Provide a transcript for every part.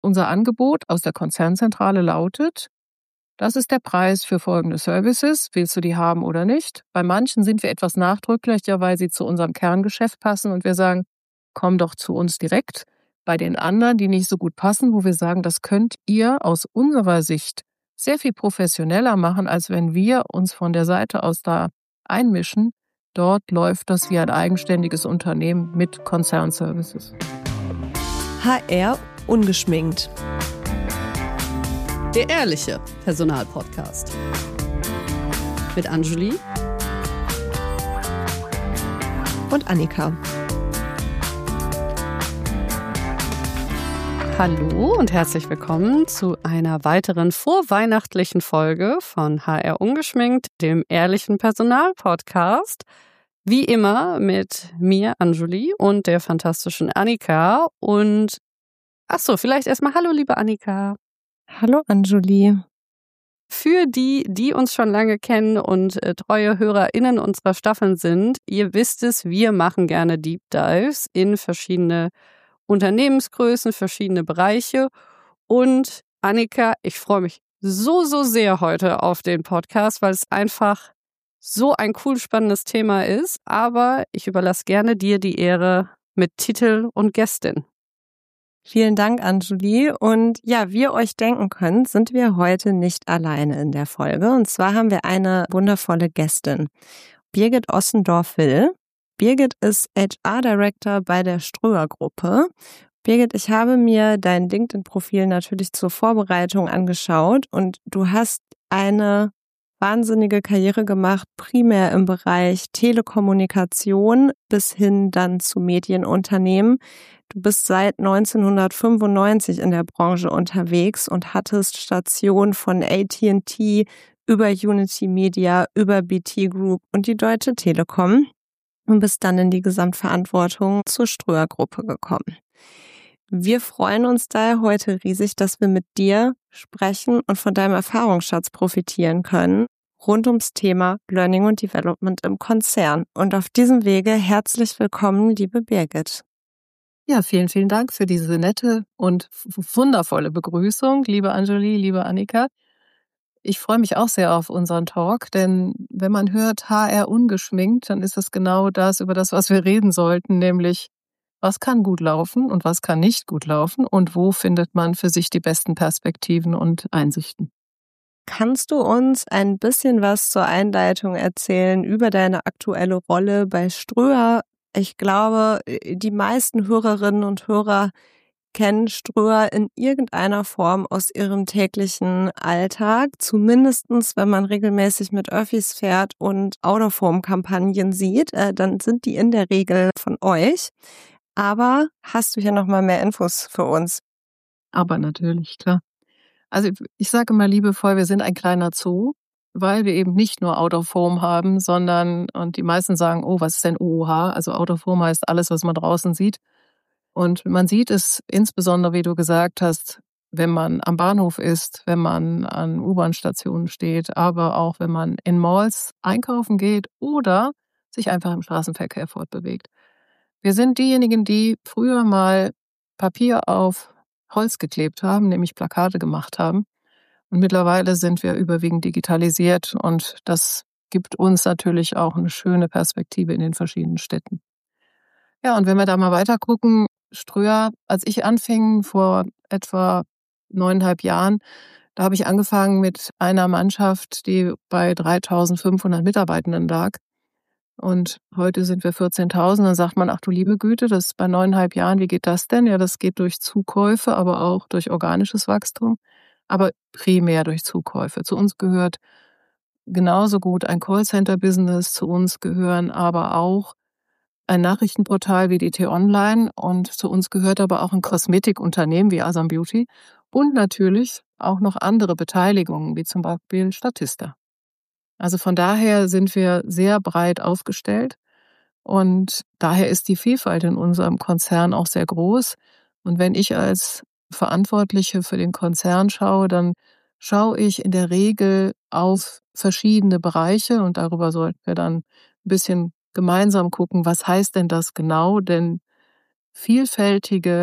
unser Angebot aus der Konzernzentrale lautet: Das ist der Preis für folgende Services. Willst du die haben oder nicht? Bei manchen sind wir etwas nachdrücklicher, weil sie zu unserem Kerngeschäft passen und wir sagen, komm doch zu uns direkt. Bei den anderen, die nicht so gut passen, wo wir sagen, das könnt ihr aus unserer Sicht sehr viel professioneller machen, als wenn wir uns von der Seite aus da einmischen. Dort läuft das wie ein eigenständiges Unternehmen mit Konzernservices. HR ungeschminkt. Der ehrliche Personalpodcast. Mit Anjuli und Annika. Hallo und herzlich willkommen zu einer weiteren vorweihnachtlichen Folge von HR ungeschminkt, dem ehrlichen Personalpodcast. Wie immer mit mir, Anjuli, und der fantastischen Annika. Und vielleicht erstmal hallo, liebe Annika. Hallo, Anjuli. Für die uns schon lange kennen und treue HörerInnen unserer Staffeln sind, ihr wisst es, wir machen gerne Deep Dives in verschiedene Unternehmensgrößen, verschiedene Bereiche. Und Annika, ich freue mich so sehr heute auf den Podcast, weil es einfach so ein cool spannendes Thema ist. Aber ich überlasse gerne dir die Ehre mit Titel und Gästin. Vielen Dank, Anjuli. Und ja, wie ihr euch denken könnt, sind wir heute nicht alleine in der Folge. Und zwar haben wir eine wundervolle Gästin, Birgit Ossendorf-Will. Birgit ist HR-Director bei der Ströer-Gruppe. Birgit, ich habe mir dein LinkedIn-Profil natürlich zur Vorbereitung angeschaut und du hast eine wahnsinnige Karriere gemacht, primär im Bereich Telekommunikation bis hin dann zu Medienunternehmen. Du bist seit 1995 in der Branche unterwegs und hattest Stationen von AT&T über Unity Media, über BT Group und die Deutsche Telekom und bist dann in die Gesamtverantwortung zur Ströer-Gruppe gekommen. Wir freuen uns daher heute riesig, dass wir mit dir sprechen und von deinem Erfahrungsschatz profitieren können rund ums Thema Learning und Development im Konzern. Und auf diesem Wege herzlich willkommen, liebe Birgit. Ja, vielen, vielen Dank für diese nette und wundervolle Begrüßung, liebe Anjuli, liebe Annika. Ich freue mich auch sehr auf unseren Talk, denn wenn man hört HR ungeschminkt, dann ist das genau das, über das, was wir reden sollten, nämlich was kann gut laufen und was kann nicht gut laufen und wo findet man für sich die besten Perspektiven und Einsichten. Kannst du uns ein bisschen was zur Einleitung erzählen über deine aktuelle Rolle bei Ströer? Ich glaube, die meisten Hörerinnen und Hörer kennen Ströer in irgendeiner Form aus ihrem täglichen Alltag. Zumindestens, wenn man regelmäßig mit Öffis fährt und Out-of-Home-Kampagnen sieht, dann sind die in der Regel von euch. Aber hast du hier nochmal mehr Infos für uns? Aber natürlich, klar. Also ich sage mal liebevoll, wir sind ein kleiner Zoo, weil wir eben nicht nur Out-of-Home haben, sondern, und die meisten sagen, oh, was ist denn OOH? Also Out-of-Home heißt alles, was man draußen sieht. Und man sieht es insbesondere, wie du gesagt hast, wenn man am Bahnhof ist, wenn man an U-Bahn-Stationen steht, aber auch wenn man in Malls einkaufen geht oder sich einfach im Straßenverkehr fortbewegt. Wir sind diejenigen, die früher mal Papier auf Holz geklebt haben, nämlich Plakate gemacht haben. Und mittlerweile sind wir überwiegend digitalisiert und das gibt uns natürlich auch eine schöne Perspektive in den verschiedenen Städten. Ja, und wenn wir da mal weiter gucken, Ströer, als ich anfing vor etwa 9,5 Jahren, da habe ich angefangen mit einer Mannschaft, die bei 3.500 Mitarbeitenden lag. Und heute sind wir 14.000. Dann sagt man, ach du liebe Güte, das ist bei 9,5 Jahren, wie geht das denn? Ja, das geht durch Zukäufe, aber auch durch organisches Wachstum, aber primär durch Zukäufe. Zu uns gehört genauso gut ein Callcenter-Business, zu uns gehören aber auch ein Nachrichtenportal wie die T-Online und zu uns gehört aber auch ein Kosmetikunternehmen wie Asam Beauty und natürlich auch noch andere Beteiligungen, wie zum Beispiel Statista. Also von daher sind wir sehr breit aufgestellt und daher ist die Vielfalt in unserem Konzern auch sehr groß. Und wenn ich als Verantwortliche für den Konzern schaue, dann schaue ich in der Regel auf verschiedene Bereiche und darüber sollten wir dann ein bisschen gemeinsam gucken, was heißt denn das genau? Denn vielfältige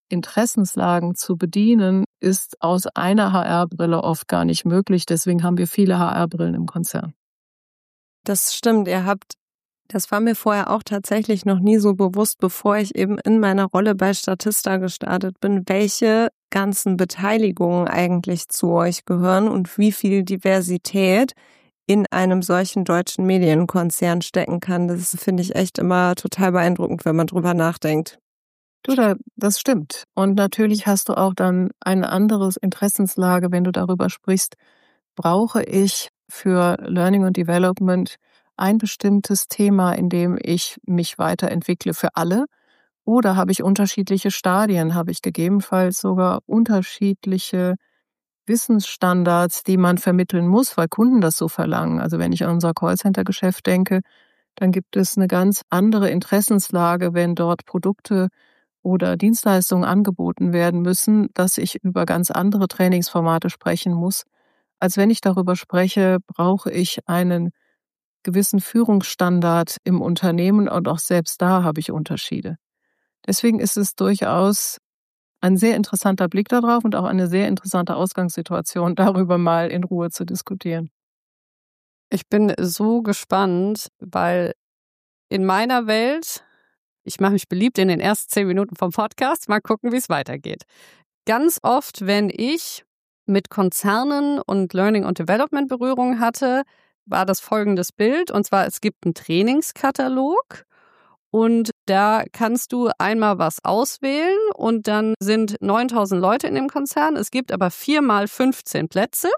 Interessenslagen zu bedienen, ist aus einer HR-Brille oft gar nicht möglich. Deswegen haben wir viele HR-Brillen im Konzern. Das stimmt. Das war mir vorher auch tatsächlich noch nie so bewusst, bevor ich eben in meiner Rolle bei Statista gestartet bin, welche ganzen Beteiligungen eigentlich zu euch gehören und wie viel Diversität in einem solchen deutschen Medienkonzern stecken kann. Das finde ich echt immer total beeindruckend, wenn man drüber nachdenkt. Das stimmt. Und natürlich hast du auch dann eine andere Interessenslage, wenn du darüber sprichst, brauche ich für Learning und Development ein bestimmtes Thema, in dem ich mich weiterentwickle für alle? Oder habe ich unterschiedliche Stadien? Habe ich gegebenenfalls sogar unterschiedliche Wissensstandards, die man vermitteln muss, weil Kunden das so verlangen? Also wenn ich an unser Callcenter-Geschäft denke, dann gibt es eine ganz andere Interessenslage, wenn dort Produkte oder Dienstleistungen angeboten werden müssen, dass ich über ganz andere Trainingsformate sprechen muss, als wenn ich darüber spreche, brauche ich einen gewissen Führungsstandard im Unternehmen, und auch selbst da habe ich Unterschiede. Deswegen ist es durchaus ein sehr interessanter Blick darauf und auch eine sehr interessante Ausgangssituation, darüber mal in Ruhe zu diskutieren. Ich bin so gespannt, weil in meiner Welt, ich mache mich beliebt in den ersten 10 Minuten vom Podcast, mal gucken, wie es weitergeht. Ganz oft, wenn ich mit Konzernen und Learning und Development Berührung hatte, war das folgendes Bild. Und zwar, es gibt einen Trainingskatalog und da kannst du einmal was auswählen und dann sind 9.000 Leute in dem Konzern. Es gibt aber 4 mal 15 Plätze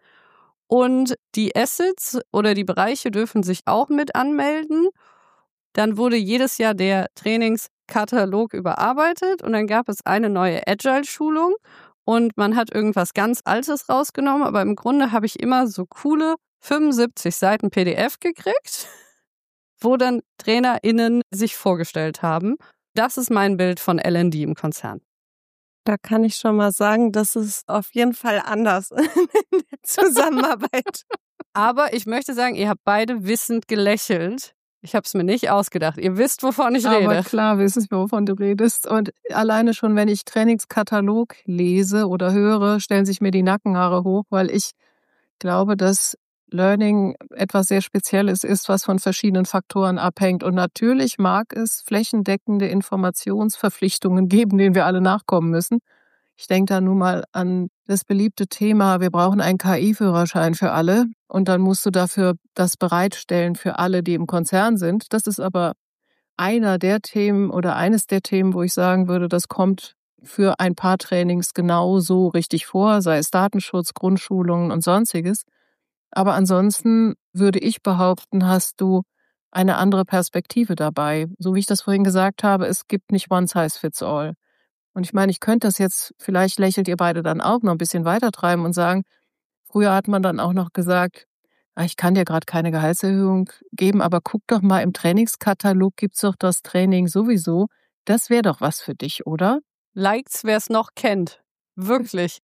und die Assets oder die Bereiche dürfen sich auch mit anmelden. Dann wurde jedes Jahr der Trainingskatalog überarbeitet und dann gab es eine neue Agile-Schulung. Und man hat irgendwas ganz Altes rausgenommen, aber im Grunde habe ich immer so coole 75 Seiten PDF gekriegt, wo dann TrainerInnen sich vorgestellt haben. Das ist mein Bild von L&D im Konzern. Da kann ich schon mal sagen, das ist auf jeden Fall anders in der Zusammenarbeit. Aber ich möchte sagen, ihr habt beide wissend gelächelt. Ich habe es mir nicht ausgedacht. Ihr wisst, wovon ich rede. Aber klar wissen wir, wovon du redest. Und alleine schon, wenn ich Trainingskatalog lese oder höre, stellen sich mir die Nackenhaare hoch, weil ich glaube, dass Learning etwas sehr Spezielles ist, was von verschiedenen Faktoren abhängt. Und natürlich mag es flächendeckende Informationsverpflichtungen geben, denen wir alle nachkommen müssen. Ich denke da nun mal an das beliebte Thema, wir brauchen einen KI-Führerschein für alle und dann musst du dafür das bereitstellen für alle, die im Konzern sind. Das ist aber einer der Themen oder eines der Themen, wo ich sagen würde, das kommt für ein paar Trainings genauso richtig vor, sei es Datenschutz, Grundschulungen und Sonstiges. Aber ansonsten würde ich behaupten, hast du eine andere Perspektive dabei. So wie ich das vorhin gesagt habe, es gibt nicht one size fits all. Und ich meine, ich könnte das jetzt, vielleicht lächelt ihr beide dann auch noch ein bisschen weitertreiben und sagen, früher hat man dann auch noch gesagt, ich kann dir gerade keine Gehaltserhöhung geben, aber guck doch mal, im Trainingskatalog gibt's doch das Training sowieso. Das wäre doch was für dich, oder? Likes, wer es noch kennt. Wirklich.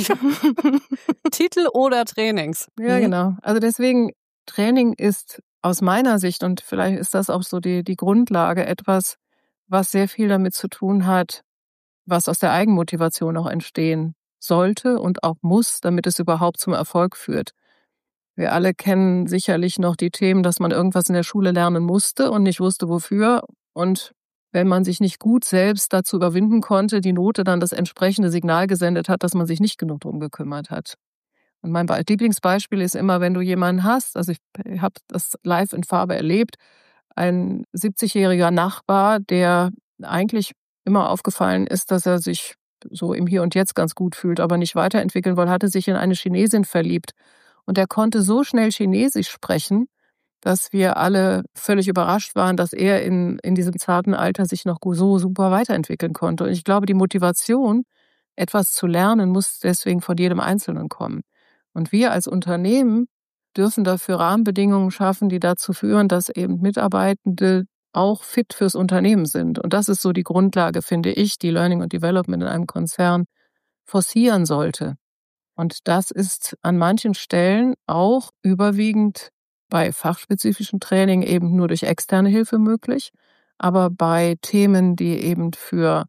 Titel oder Trainings. Ja, genau. Also deswegen, Training ist aus meiner Sicht, und vielleicht ist das auch so die Grundlage, etwas, was sehr viel damit zu tun hat, was aus der Eigenmotivation auch entstehen sollte und auch muss, damit es überhaupt zum Erfolg führt. Wir alle kennen sicherlich noch die Themen, dass man irgendwas in der Schule lernen musste und nicht wusste, wofür. Und wenn man sich nicht gut selbst dazu überwinden konnte, die Note dann das entsprechende Signal gesendet hat, dass man sich nicht genug drum gekümmert hat. Und mein Lieblingsbeispiel ist immer, wenn du jemanden hast, also ich habe das live in Farbe erlebt, ein 70-jähriger Nachbar, der eigentlich immer aufgefallen ist, dass er sich so im Hier und Jetzt ganz gut fühlt, aber nicht weiterentwickeln wollte, hatte sich in eine Chinesin verliebt. Und er konnte so schnell Chinesisch sprechen, dass wir alle völlig überrascht waren, dass er in diesem zarten Alter sich noch so super weiterentwickeln konnte. Und ich glaube, die Motivation, etwas zu lernen, muss deswegen von jedem Einzelnen kommen. Und wir als Unternehmen dürfen dafür Rahmenbedingungen schaffen, die dazu führen, dass eben Mitarbeitende auch fit fürs Unternehmen sind. Und das ist so die Grundlage, finde ich, die Learning und Development in einem Konzern forcieren sollte. Und das ist an manchen Stellen auch überwiegend bei fachspezifischem Training eben nur durch externe Hilfe möglich. Aber bei Themen, die eben für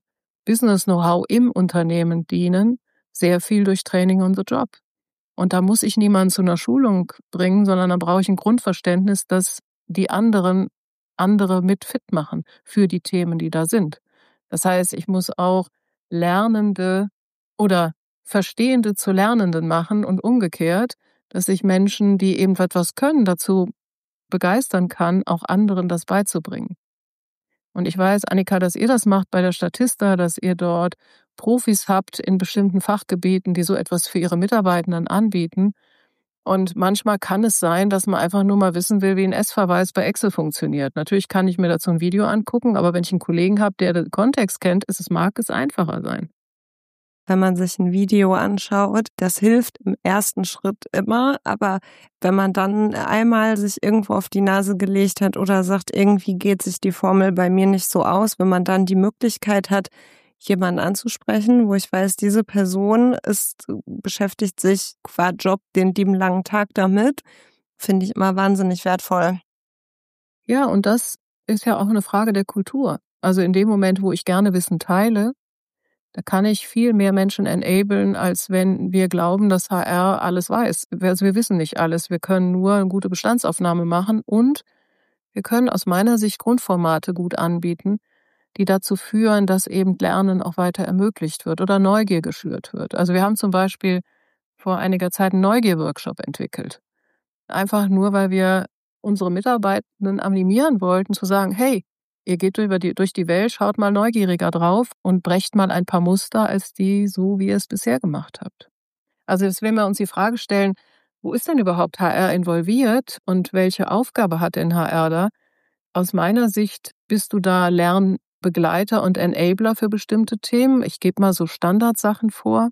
Business-Know-how im Unternehmen dienen, sehr viel durch Training on the Job. Und da muss ich niemanden zu einer Schulung bringen, sondern da brauche ich ein Grundverständnis, dass die anderen andere mit fit machen für die Themen, die da sind. Das heißt, ich muss auch Lernende oder Verstehende zu Lernenden machen und umgekehrt, dass ich Menschen, die eben etwas können, dazu begeistern kann, auch anderen das beizubringen. Und ich weiß, Annika, dass ihr das macht bei der Statista, dass ihr dort Profis habt in bestimmten Fachgebieten, die so etwas für ihre Mitarbeitenden anbieten. Und manchmal kann es sein, dass man einfach nur mal wissen will, wie ein S-Verweis bei Excel funktioniert. Natürlich kann ich mir dazu ein Video angucken, aber wenn ich einen Kollegen habe, der den Kontext kennt, mag es einfacher sein. Wenn man sich ein Video anschaut, das hilft im ersten Schritt immer, aber wenn man dann einmal sich irgendwo auf die Nase gelegt hat oder sagt, irgendwie geht sich die Formel bei mir nicht so aus, wenn man dann die Möglichkeit hat, jemanden anzusprechen, wo ich weiß, diese Person beschäftigt sich qua Job den lieben langen Tag damit, finde ich immer wahnsinnig wertvoll. Ja, und das ist ja auch eine Frage der Kultur. Also in dem Moment, wo ich gerne Wissen teile, da kann ich viel mehr Menschen enablen, als wenn wir glauben, dass HR alles weiß. Also wir wissen nicht alles. Wir können nur eine gute Bestandsaufnahme machen und wir können aus meiner Sicht Grundformate gut anbieten, die dazu führen, dass eben Lernen auch weiter ermöglicht wird oder Neugier geschürt wird. Also wir haben zum Beispiel vor einiger Zeit einen Neugier-Workshop entwickelt. Einfach nur, weil wir unsere Mitarbeitenden animieren wollten, zu sagen, hey, ihr geht durch die Welt, schaut mal neugieriger drauf und brecht mal ein paar Muster als die, so wie ihr es bisher gemacht habt. Also jetzt, wenn wir uns die Frage stellen, wo ist denn überhaupt HR involviert und welche Aufgabe hat denn HR da? Aus meiner Sicht bist du da Lernbegleiter und Enabler für bestimmte Themen. Ich gebe mal so Standardsachen vor.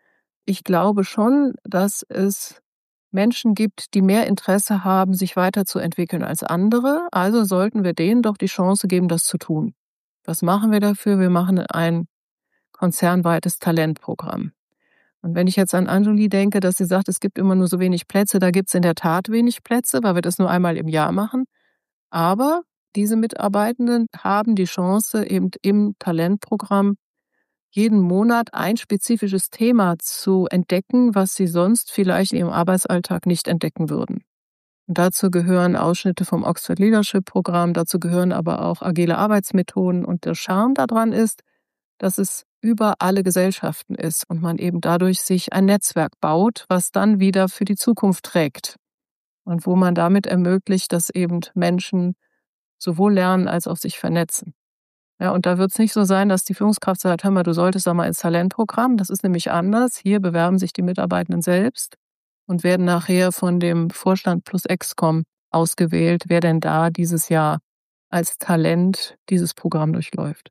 Ich glaube schon, dass es Menschen gibt, die mehr Interesse haben, sich weiterzuentwickeln als andere. Also sollten wir denen doch die Chance geben, das zu tun. Was machen wir dafür? Wir machen ein konzernweites Talentprogramm. Und wenn ich jetzt an Anjuli denke, dass sie sagt, es gibt immer nur so wenig Plätze, da gibt es in der Tat wenig Plätze, weil wir das nur einmal im Jahr machen. Aber diese Mitarbeitenden haben die Chance, eben im Talentprogramm jeden Monat ein spezifisches Thema zu entdecken, was sie sonst vielleicht in ihrem Arbeitsalltag nicht entdecken würden. Und dazu gehören Ausschnitte vom Oxford Leadership Programm, dazu gehören aber auch agile Arbeitsmethoden. Und der Charme daran ist, dass es über alle Gesellschaften ist und man eben dadurch sich ein Netzwerk baut, was dann wieder für die Zukunft trägt. Und wo man damit ermöglicht, dass eben Menschen sowohl lernen als auch sich vernetzen. Ja, und da wird es nicht so sein, dass die Führungskraft sagt, hör mal, du solltest da mal ins Talentprogramm. Das ist nämlich anders. Hier bewerben sich die Mitarbeitenden selbst und werden nachher von dem Vorstand plus Excom ausgewählt, wer denn da dieses Jahr als Talent dieses Programm durchläuft.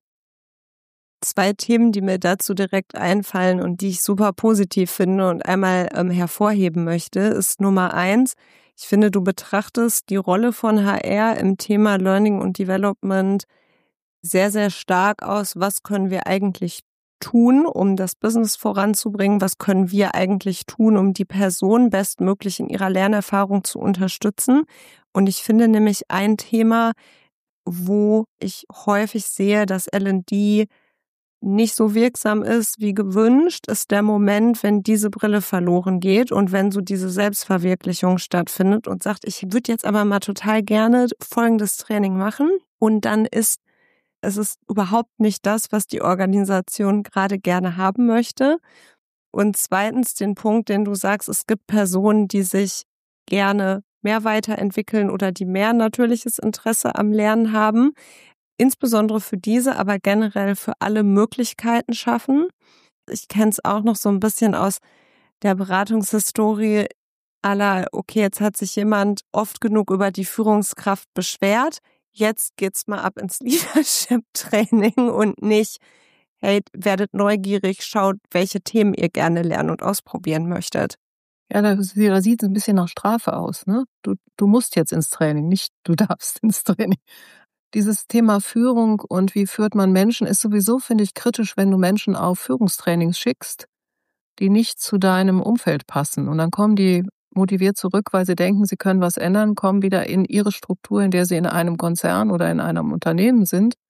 2 Themen, die mir dazu direkt einfallen und die ich super positiv finde und einmal hervorheben möchte, ist Nummer 1. Ich finde, du betrachtest die Rolle von HR im Thema Learning und Development sehr, sehr stark aus. Was können wir eigentlich tun, um das Business voranzubringen? Was können wir eigentlich tun, um die Person bestmöglich in ihrer Lernerfahrung zu unterstützen? Und ich finde nämlich ein Thema, wo ich häufig sehe, dass L&D nicht so wirksam ist wie gewünscht, ist der Moment, wenn diese Brille verloren geht und wenn so diese Selbstverwirklichung stattfindet und sagt, ich würde jetzt aber mal total gerne folgendes Training machen und dann es ist überhaupt nicht das, was die Organisation gerade gerne haben möchte. Und zweitens den Punkt, den du sagst, es gibt Personen, die sich gerne mehr weiterentwickeln oder die mehr natürliches Interesse am Lernen haben. Insbesondere für diese, aber generell für alle Möglichkeiten schaffen. Ich kenne es auch noch so ein bisschen aus der Beratungshistorie okay, jetzt hat sich jemand oft genug über die Führungskraft beschwert. Jetzt geht's mal ab ins Leadership-Training und nicht, hey, werdet neugierig, schaut, welche Themen ihr gerne lernen und ausprobieren möchtet. Ja, da sieht es ein bisschen nach Strafe aus, ne? Du musst jetzt ins Training, nicht du darfst ins Training. Dieses Thema Führung und wie führt man Menschen ist sowieso, finde ich, kritisch, wenn du Menschen auf Führungstrainings schickst, die nicht zu deinem Umfeld passen. Und dann kommen die motiviert zurück, weil sie denken, sie können was ändern, kommen wieder in ihre Struktur, in der sie in einem Konzern oder in einem Unternehmen sind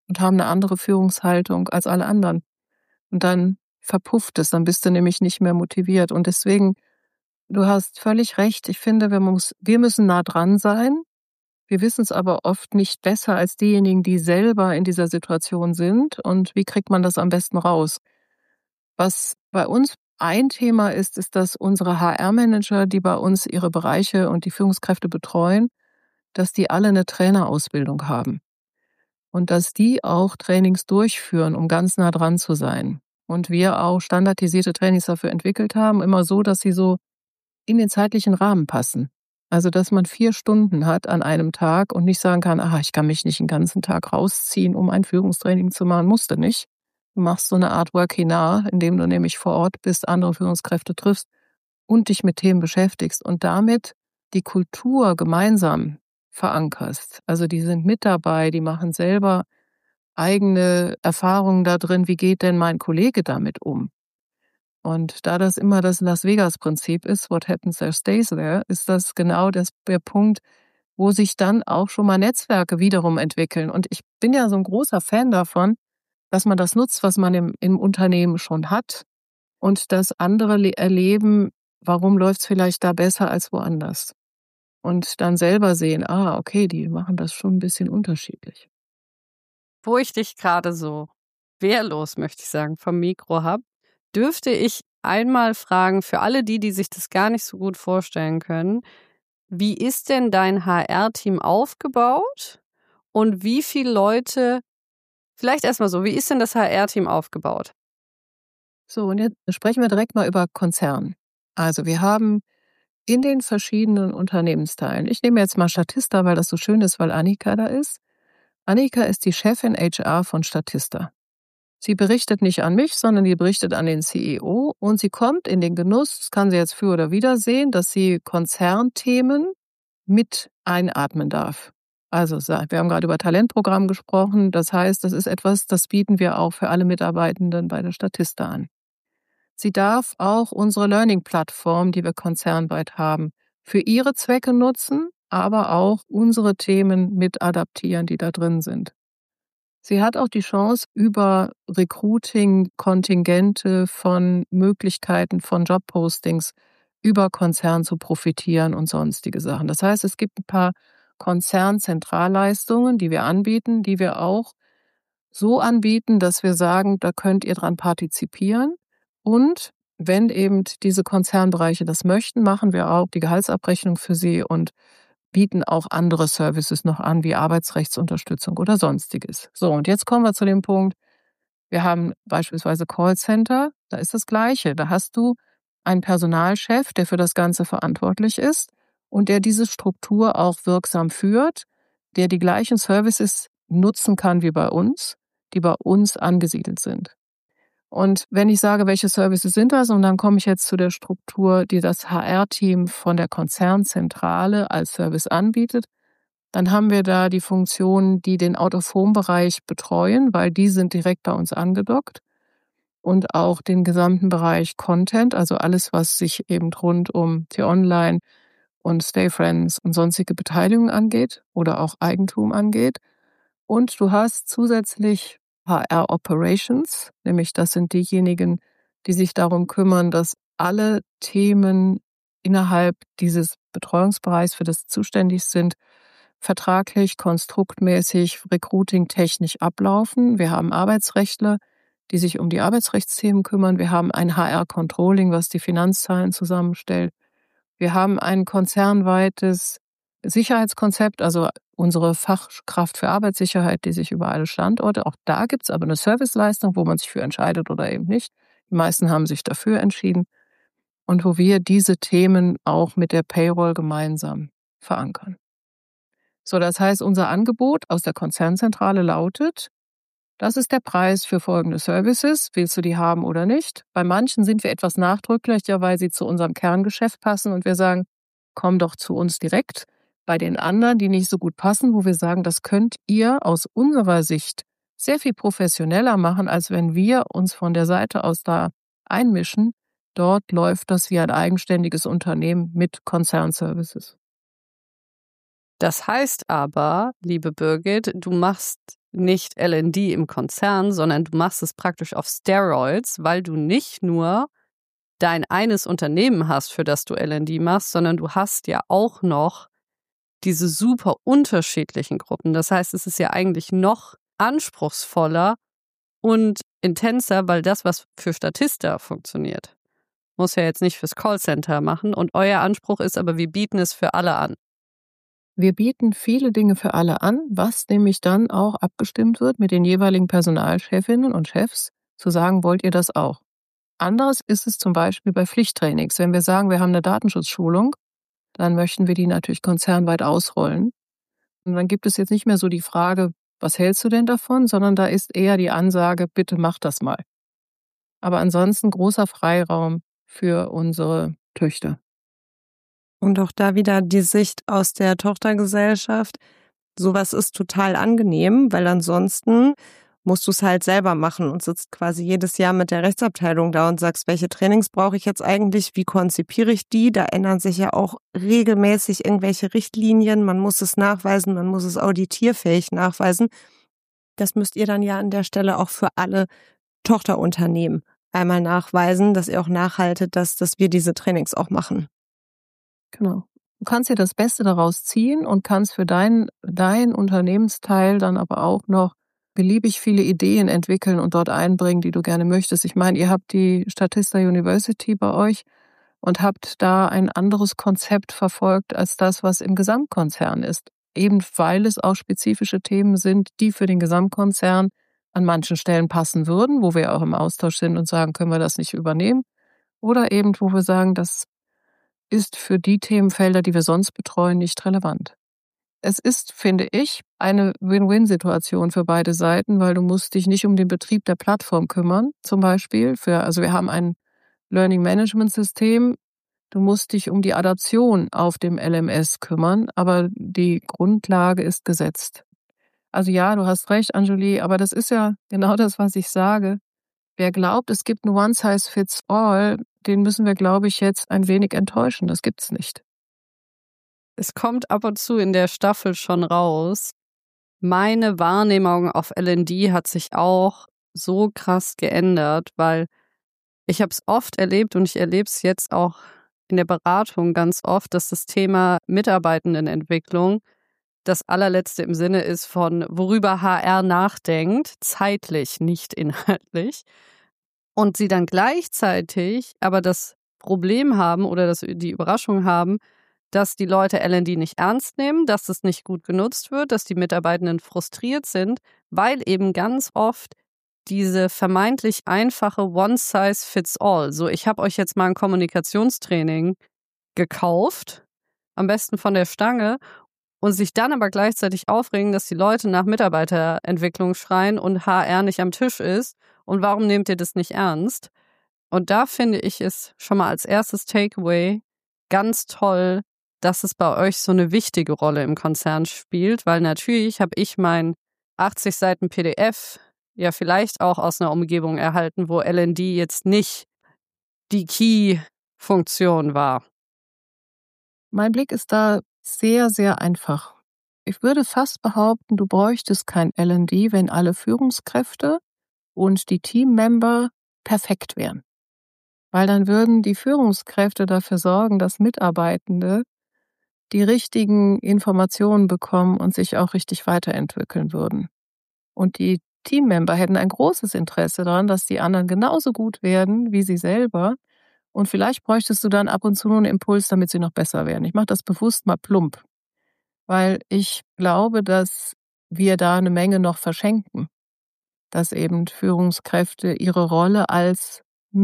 und haben eine andere Führungshaltung als alle anderen. Und dann verpufft es, dann bist du nämlich nicht mehr motiviert. Und deswegen, du hast völlig recht, ich finde, wir müssen nah dran sein. Wir wissen es aber oft nicht besser als diejenigen, die selber in dieser Situation sind. Und wie kriegt man das am besten raus? Was bei uns ein Thema ist, ist, dass unsere HR-Manager, die bei uns ihre Bereiche und die Führungskräfte betreuen, dass die alle eine Trainerausbildung haben und dass die auch Trainings durchführen, um ganz nah dran zu sein. Und wir auch standardisierte Trainings dafür entwickelt haben, immer so, dass sie so in den zeitlichen Rahmen passen. Also, dass man 4 Stunden hat an einem Tag und nicht sagen kann: „Ah, ich kann mich nicht den ganzen Tag rausziehen, um ein Führungstraining zu machen.“ Musst du nicht. Du machst so eine Art Workinar, indem du nämlich vor Ort bist, andere Führungskräfte triffst und dich mit Themen beschäftigst und damit die Kultur gemeinsam verankerst. Also, die sind mit dabei, die machen selber eigene Erfahrungen da drin. Wie geht denn mein Kollege damit um? Und da das immer das Las-Vegas-Prinzip ist, what happens there stays there, ist das genau der Punkt, wo sich dann auch schon mal Netzwerke wiederum entwickeln. Und ich bin ja so ein großer Fan davon, dass man das nutzt, was man im Unternehmen schon hat und dass andere erleben, warum läuft's vielleicht da besser als woanders. Und dann selber sehen, okay, die machen das schon ein bisschen unterschiedlich. Wo ich dich gerade so wehrlos, möchte ich sagen, vom Mikro habe, dürfte ich einmal fragen, für alle die sich das gar nicht so gut vorstellen können, wie ist denn dein HR-Team aufgebaut und wie viele Leute, vielleicht erstmal so, wie ist denn das HR-Team aufgebaut? So, und jetzt sprechen wir direkt mal über Konzern. Also, wir haben in den verschiedenen Unternehmensteilen, ich nehme jetzt mal Statista, weil das so schön ist, weil Annika da ist. Annika ist die Chefin HR von Statista. Sie berichtet nicht an mich, sondern die berichtet an den CEO und sie kommt in den Genuss, das kann sie jetzt für oder wider sehen, dass sie Konzernthemen mit einatmen darf. Also, wir haben gerade über Talentprogramm gesprochen. Das heißt, das ist etwas, das bieten wir auch für alle Mitarbeitenden bei der Statista an. Sie darf auch unsere Learning-Plattform, die wir konzernweit haben, für ihre Zwecke nutzen, aber auch unsere Themen mit adaptieren, die da drin sind. Sie hat auch die Chance, über Recruiting, Kontingente von Möglichkeiten von Jobpostings über Konzern zu profitieren und sonstige Sachen. Das heißt, es gibt ein paar Konzernzentralleistungen, die wir anbieten, die wir auch so anbieten, dass wir sagen, da könnt ihr dran partizipieren. Und wenn eben diese Konzernbereiche das möchten, machen wir auch die Gehaltsabrechnung für sie und bieten auch andere Services noch an, wie Arbeitsrechtsunterstützung oder Sonstiges. So, und jetzt kommen wir zu dem Punkt, wir haben beispielsweise Callcenter, da ist das Gleiche. Da hast du einen Personalchef, der für das Ganze verantwortlich ist und der diese Struktur auch wirksam führt, der die gleichen Services nutzen kann wie bei uns, die bei uns angesiedelt sind. Und wenn ich sage, welche Services sind das, und dann komme ich jetzt zu der Struktur, die das HR-Team von der Konzernzentrale als Service anbietet, dann haben wir da die Funktionen, die den Out-of-Home-Bereich betreuen, weil die sind direkt bei uns angedockt und auch den gesamten Bereich Content, also alles, was sich eben rund um T-Online und Stay Friends und sonstige Beteiligung angeht oder auch Eigentum angeht. Und du hast zusätzlich HR Operations, nämlich das sind diejenigen, die sich darum kümmern, dass alle Themen innerhalb dieses Betreuungsbereichs, für das zuständig sind, vertraglich, konstruktmäßig, recruiting-technisch ablaufen. Wir haben Arbeitsrechtler, die sich um die Arbeitsrechtsthemen kümmern. Wir haben ein HR-Controlling, was die Finanzzahlen zusammenstellt. Wir haben ein konzernweites Sicherheitskonzept, also unsere Fachkraft für Arbeitssicherheit, die sich über alle Standorte, auch da gibt's aber eine Serviceleistung, wo man sich für entscheidet oder eben nicht. Die meisten haben sich dafür entschieden und wo wir diese Themen auch mit der Payroll gemeinsam verankern. So, das heißt, unser Angebot aus der Konzernzentrale lautet: Das ist der Preis für folgende Services. Willst du die haben oder nicht? Bei manchen sind wir etwas nachdrücklicher, weil sie zu unserem Kerngeschäft passen und wir sagen, komm doch zu uns direkt. Bei den anderen, die nicht so gut passen, wo wir sagen, das könnt ihr aus unserer Sicht sehr viel professioneller machen, als wenn wir uns von der Seite aus da einmischen. Dort läuft das wie ein eigenständiges Unternehmen mit Konzernservices. Das heißt aber, liebe Birgit, du machst nicht L&D im Konzern, sondern du machst es praktisch auf Steroids, weil du nicht nur dein eines Unternehmen hast, für das du L&D machst, sondern du hast ja auch noch diese super unterschiedlichen Gruppen. Das heißt, es ist ja eigentlich noch anspruchsvoller und intenser, weil das, was für Statista funktioniert, muss ja jetzt nicht fürs Callcenter machen. Und euer Anspruch ist aber, wir bieten es für alle an. Wir bieten viele Dinge für alle an, was nämlich dann auch abgestimmt wird mit den jeweiligen Personalchefinnen und Chefs, zu sagen, wollt ihr das auch? Anderes ist es zum Beispiel bei Pflichttrainings. Wenn wir sagen, wir haben eine Datenschutzschulung, dann möchten wir die natürlich konzernweit ausrollen. Und dann gibt es jetzt nicht mehr so die Frage, was hältst du denn davon, sondern da ist eher die Ansage, bitte mach das mal. Aber ansonsten großer Freiraum für unsere Töchter. Und auch da wieder die Sicht aus der Tochtergesellschaft. Sowas ist total angenehm, weil ansonsten musst du es halt selber machen und sitzt quasi jedes Jahr mit der Rechtsabteilung da und sagst, welche Trainings brauche ich jetzt eigentlich, wie konzipiere ich die? Da ändern sich ja auch regelmäßig irgendwelche Richtlinien, man muss es nachweisen, man muss es auditierfähig nachweisen. Das müsst ihr dann ja an der Stelle auch für alle Tochterunternehmen einmal nachweisen, dass ihr auch nachhaltet, dass wir diese Trainings auch machen. Genau. Du kannst dir das Beste daraus ziehen und kannst für dein Unternehmensteil dann aber auch noch beliebig viele Ideen entwickeln und dort einbringen, die du gerne möchtest. Ich meine, ihr habt die Statista University bei euch und habt da ein anderes Konzept verfolgt als das, was im Gesamtkonzern ist. Eben weil es auch spezifische Themen sind, die für den Gesamtkonzern an manchen Stellen passen würden, wo wir auch im Austausch sind und sagen, können wir das nicht übernehmen? Oder eben, wo wir sagen, das ist für die Themenfelder, die wir sonst betreuen, nicht relevant. Es ist, finde ich, eine Win-Win-Situation für beide Seiten, weil du musst dich nicht um den Betrieb der Plattform kümmern, zum Beispiel. Also wir haben ein Learning-Management-System. Du musst dich um die Adaption auf dem LMS kümmern, aber die Grundlage ist gesetzt. Also ja, du hast recht, Anjuli, aber das ist ja genau das, was ich sage. Wer glaubt, es gibt ein One-Size-Fits-All, den müssen wir, glaube ich, jetzt ein wenig enttäuschen. Das gibt's nicht. Es kommt ab und zu in der Staffel schon raus. Meine Wahrnehmung auf L&D hat sich auch so krass geändert, weil ich habe es oft erlebt und ich erlebe es jetzt auch in der Beratung ganz oft, dass das Thema Mitarbeitendenentwicklung das allerletzte im Sinne ist von, worüber HR nachdenkt, zeitlich, nicht inhaltlich. Und sie dann gleichzeitig aber das Problem haben oder die Überraschung haben, dass die Leute L&D nicht ernst nehmen, dass es nicht gut genutzt wird, dass die Mitarbeitenden frustriert sind, weil eben ganz oft diese vermeintlich einfache One-Size-Fits-All, so ich habe euch jetzt mal ein Kommunikationstraining gekauft, am besten von der Stange, und sich dann aber gleichzeitig aufregen, dass die Leute nach Mitarbeiterentwicklung schreien und HR nicht am Tisch ist und warum nehmt ihr das nicht ernst? Und da finde ich es schon mal als erstes Takeaway ganz toll, dass es bei euch so eine wichtige Rolle im Konzern spielt, weil natürlich habe ich mein 80 Seiten PDF ja vielleicht auch aus einer Umgebung erhalten, wo L&D jetzt nicht die Key-Funktion war. Mein Blick ist da sehr, sehr einfach. Ich würde fast behaupten, du bräuchtest kein L&D, wenn alle Führungskräfte und die Teammember perfekt wären. Weil dann würden die Führungskräfte dafür sorgen, dass Mitarbeitende die richtigen Informationen bekommen und sich auch richtig weiterentwickeln würden. Und die Teammember hätten ein großes Interesse daran, dass die anderen genauso gut werden wie sie selber. Und vielleicht bräuchtest du dann ab und zu nur einen Impuls, damit sie noch besser werden. Ich mache das bewusst mal plump, weil ich glaube, dass wir da eine Menge noch verschenken. Dass eben Führungskräfte ihre Rolle als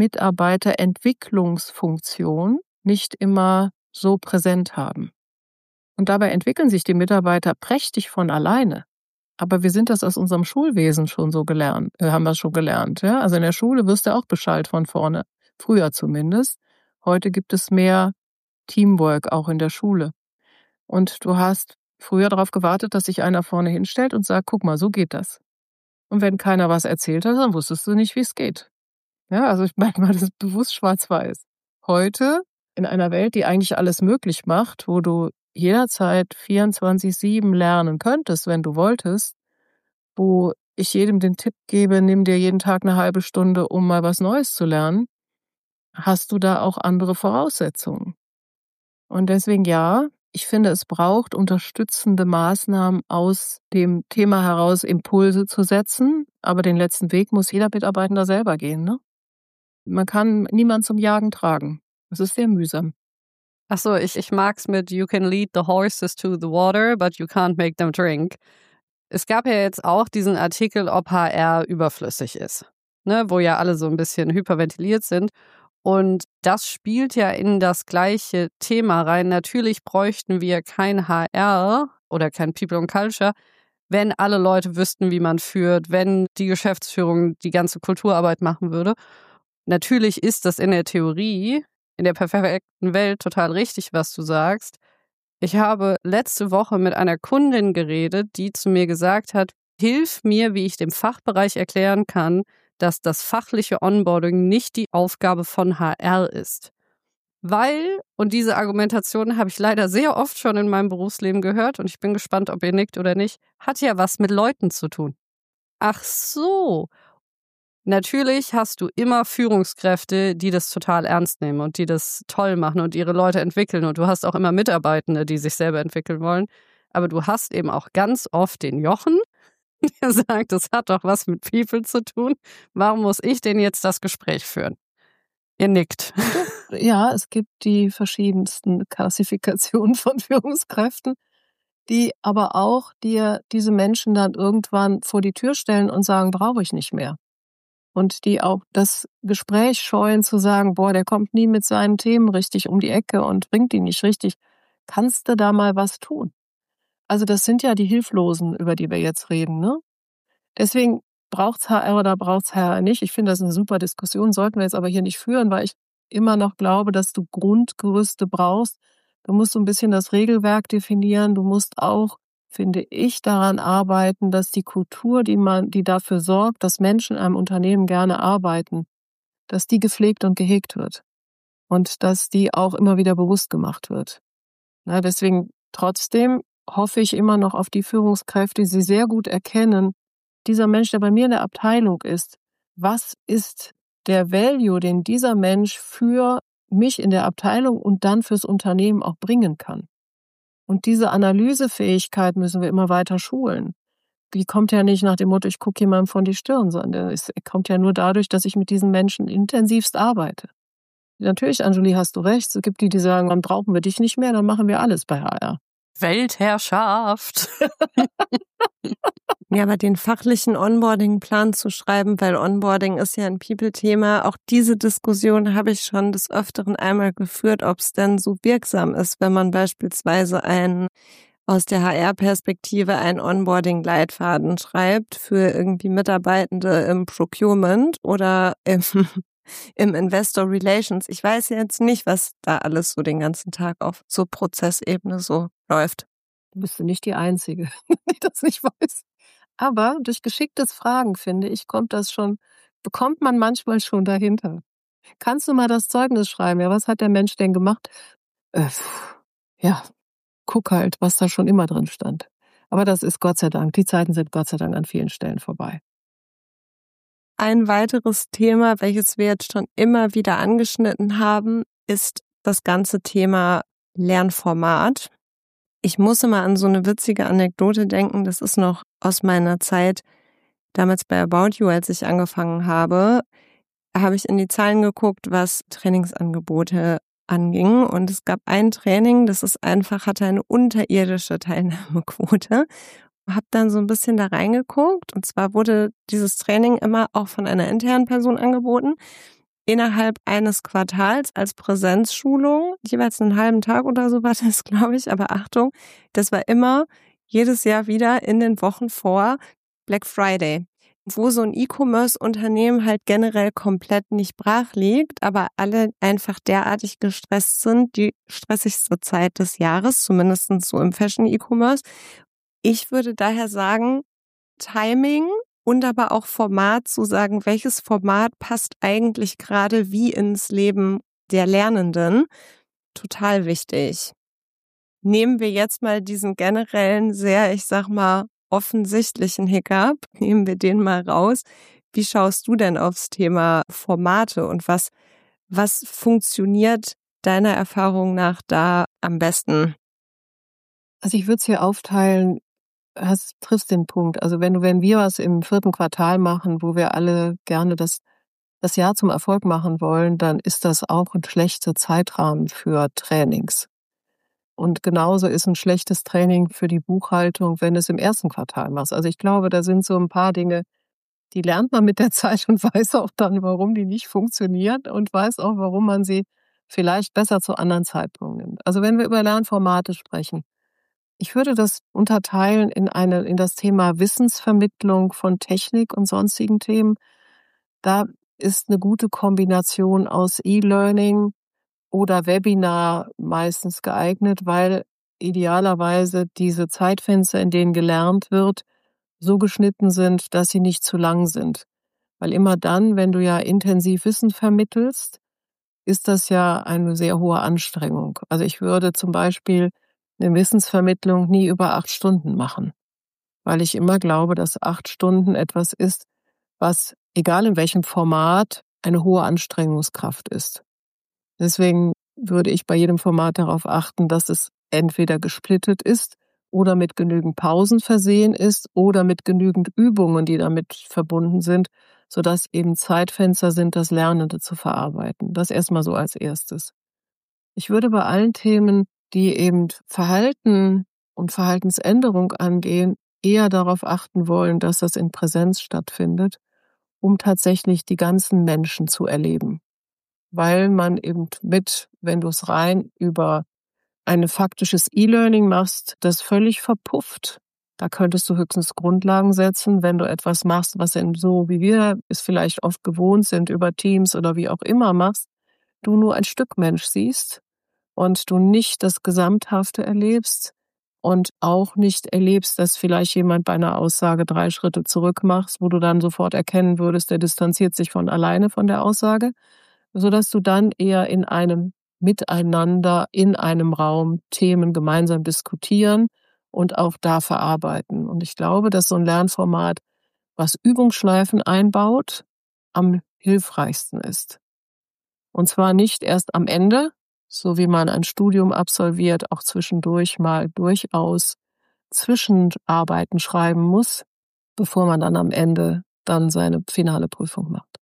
Mitarbeiterentwicklungsfunktion nicht immer so präsent haben. Und dabei entwickeln sich die Mitarbeiter prächtig von alleine. Aber wir sind das aus unserem Schulwesen schon so gelernt, haben wir schon gelernt. Ja? Also in der Schule wirst du auch Bescheid von vorne. Früher zumindest. Heute gibt es mehr Teamwork auch in der Schule. Und du hast früher darauf gewartet, dass sich einer vorne hinstellt und sagt, guck mal, so geht das. Und wenn keiner was erzählt hat, dann wusstest du nicht, wie es geht. Ja, also ich meine mal, das ist bewusst schwarz-weiß. Heute, in einer Welt, die eigentlich alles möglich macht, wo du jederzeit 24/7 lernen könntest, wenn du wolltest, wo ich jedem den Tipp gebe, nimm dir jeden Tag eine halbe Stunde, um mal was Neues zu lernen, hast du da auch andere Voraussetzungen. Und deswegen ja, ich finde, es braucht unterstützende Maßnahmen aus dem Thema heraus, Impulse zu setzen, aber den letzten Weg muss jeder Mitarbeitende selber gehen, ne? Man kann niemand zum Jagen tragen. Das ist sehr mühsam. Ach so, ich mag's mit "You can lead the horses to the water, but you can't make them drink." Es gab ja jetzt auch diesen Artikel, ob HR überflüssig ist, ne, wo ja alle so ein bisschen hyperventiliert sind. Und das spielt ja in das gleiche Thema rein. Natürlich bräuchten wir kein HR oder kein People and Culture, wenn alle Leute wüssten, wie man führt, wenn die Geschäftsführung die ganze Kulturarbeit machen würde. Natürlich ist das in der Theorie, in der perfekten Welt total richtig, was du sagst. Ich habe letzte Woche mit einer Kundin geredet, die zu mir gesagt hat, hilf mir, wie ich dem Fachbereich erklären kann, dass das fachliche Onboarding nicht die Aufgabe von HR ist. Weil, und diese Argumentation habe ich leider sehr oft schon in meinem Berufsleben gehört und ich bin gespannt, ob ihr nickt oder nicht, hat ja was mit Leuten zu tun. Ach so. Natürlich hast du immer Führungskräfte, die das total ernst nehmen und die das toll machen und ihre Leute entwickeln. Und du hast auch immer Mitarbeitende, die sich selber entwickeln wollen. Aber du hast eben auch ganz oft den Jochen, der sagt, das hat doch was mit People zu tun. Warum muss ich denn jetzt das Gespräch führen? Ihr nickt. Ja, es gibt die verschiedensten Klassifikationen von Führungskräften, die aber auch dir diese Menschen dann irgendwann vor die Tür stellen und sagen, brauche ich nicht mehr. Und die auch das Gespräch scheuen zu sagen, boah, der kommt nie mit seinen Themen richtig um die Ecke und bringt die nicht richtig. Kannst du da mal was tun? Also das sind ja die Hilflosen, über die wir jetzt reden, ne? Deswegen braucht's HR oder braucht's HR nicht. Ich finde, das ist eine super Diskussion, sollten wir jetzt aber hier nicht führen, weil ich immer noch glaube, dass du Grundgerüste brauchst. Du musst so ein bisschen das Regelwerk definieren. Du musst auch, finde ich, daran arbeiten, dass die Kultur, die dafür sorgt, dass Menschen in einem Unternehmen gerne arbeiten, dass die gepflegt und gehegt wird und dass die auch immer wieder bewusst gemacht wird. Na, deswegen trotzdem hoffe ich immer noch auf die Führungskräfte, die sie sehr gut erkennen, dieser Mensch, der bei mir in der Abteilung ist, was ist der Value, den dieser Mensch für mich in der Abteilung und dann fürs Unternehmen auch bringen kann. Und diese Analysefähigkeit müssen wir immer weiter schulen. Die kommt ja nicht nach dem Motto, ich gucke jemandem von die Stirn, sondern es kommt ja nur dadurch, dass ich mit diesen Menschen intensivst arbeite. Natürlich, Anjuli, hast du recht. Es gibt die, die sagen, dann brauchen wir dich nicht mehr, dann machen wir alles bei HR. Weltherrschaft. Ja, aber den fachlichen Onboarding-Plan zu schreiben, weil Onboarding ist ja ein People-Thema, auch diese Diskussion habe ich schon des Öfteren einmal geführt, ob es denn so wirksam ist, wenn man beispielsweise aus der HR-Perspektive einen Onboarding-Leitfaden schreibt für irgendwie Mitarbeitende im Procurement oder im Investor Relations. Ich weiß jetzt nicht, was da alles so den ganzen Tag auf so Prozessebene so läuft. Du bist nicht die Einzige, die das nicht weiß. Aber durch geschicktes Fragen, finde ich, bekommt man manchmal schon dahinter. Kannst du mal das Zeugnis schreiben? Ja, was hat der Mensch denn gemacht? Ja, guck halt, was da schon immer drin stand. Aber das ist Gott sei Dank, die Zeiten sind Gott sei Dank an vielen Stellen vorbei. Ein weiteres Thema, welches wir jetzt schon immer wieder angeschnitten haben, ist das ganze Thema Lernformat. Ich muss immer an so eine witzige Anekdote denken, das ist noch aus meiner Zeit damals bei About You, als ich angefangen habe ich in die Zahlen geguckt, was Trainingsangebote anging und es gab ein Training, hatte eine unterirdische Teilnahmequote. Habe dann so ein bisschen da reingeguckt und zwar wurde dieses Training immer auch von einer internen Person angeboten, innerhalb eines Quartals als Präsenzschulung, jeweils einen halben Tag oder so war das, glaube ich, aber Achtung, das war immer jedes Jahr wieder in den Wochen vor Black Friday, wo so ein E-Commerce-Unternehmen halt generell komplett nicht brach liegt, aber alle einfach derartig gestresst sind, die stressigste Zeit des Jahres, zumindest so im Fashion-E-Commerce. Ich würde daher sagen, Timing und aber auch Format, zu sagen, welches Format passt eigentlich gerade wie ins Leben der Lernenden, total wichtig. nehmen wir jetzt mal diesen generellen, sehr, ich sag mal, offensichtlichen Hiccup, nehmen wir den mal raus. Wie schaust du denn aufs Thema Formate und was funktioniert deiner Erfahrung nach da am besten? Also ich würde es hier aufteilen, triffst den Punkt. Also wenn wir was im 4. Quartal machen, wo wir alle gerne das Jahr zum Erfolg machen wollen, dann ist das auch ein schlechter Zeitrahmen für Trainings. Und genauso ist ein schlechtes Training für die Buchhaltung, wenn du es im 1. Quartal machst. Also ich glaube, da sind so ein paar Dinge, die lernt man mit der Zeit und weiß auch dann, warum die nicht funktionieren und weiß auch, warum man sie vielleicht besser zu anderen Zeitpunkten nimmt. Also wenn wir über Lernformate sprechen, ich würde das unterteilen in das Thema Wissensvermittlung von Technik und sonstigen Themen. Da ist eine gute Kombination aus E-Learning oder Webinar meistens geeignet, weil idealerweise diese Zeitfenster, in denen gelernt wird, so geschnitten sind, dass sie nicht zu lang sind. Weil immer dann, wenn du ja intensiv Wissen vermittelst, ist das ja eine sehr hohe Anstrengung. Also ich würde zum Beispiel eine Wissensvermittlung nie über 8 Stunden machen, weil ich immer glaube, dass 8 Stunden etwas ist, was, egal in welchem Format, eine hohe Anstrengungskraft ist. Deswegen würde ich bei jedem Format darauf achten, dass es entweder gesplittet ist oder mit genügend Pausen versehen ist oder mit genügend Übungen, die damit verbunden sind, sodass eben Zeitfenster sind, das Lernende zu verarbeiten. Das erstmal so als erstes. Ich würde bei allen Themen, die eben Verhalten und Verhaltensänderung angehen, eher darauf achten wollen, dass das in Präsenz stattfindet, um tatsächlich die ganzen Menschen zu erleben. Weil man eben wenn du es rein über ein faktisches E-Learning machst, das völlig verpufft. Da könntest du höchstens Grundlagen setzen, wenn du etwas machst, was so wie wir es vielleicht oft gewohnt sind, über Teams oder wie auch immer machst, du nur ein Stück Mensch siehst und du nicht das Gesamthafte erlebst und auch nicht erlebst, dass vielleicht jemand bei einer Aussage 3 Schritte zurück macht, wo du dann sofort erkennen würdest, der distanziert sich von alleine von der Aussage, sodass du dann eher in einem Miteinander, in einem Raum Themen gemeinsam diskutieren und auch da verarbeiten. Und ich glaube, dass so ein Lernformat, was Übungsschleifen einbaut, am hilfreichsten ist. Und zwar nicht erst am Ende, so wie man ein Studium absolviert, auch zwischendurch mal durchaus Zwischenarbeiten schreiben muss, bevor man dann am Ende dann seine finale Prüfung macht.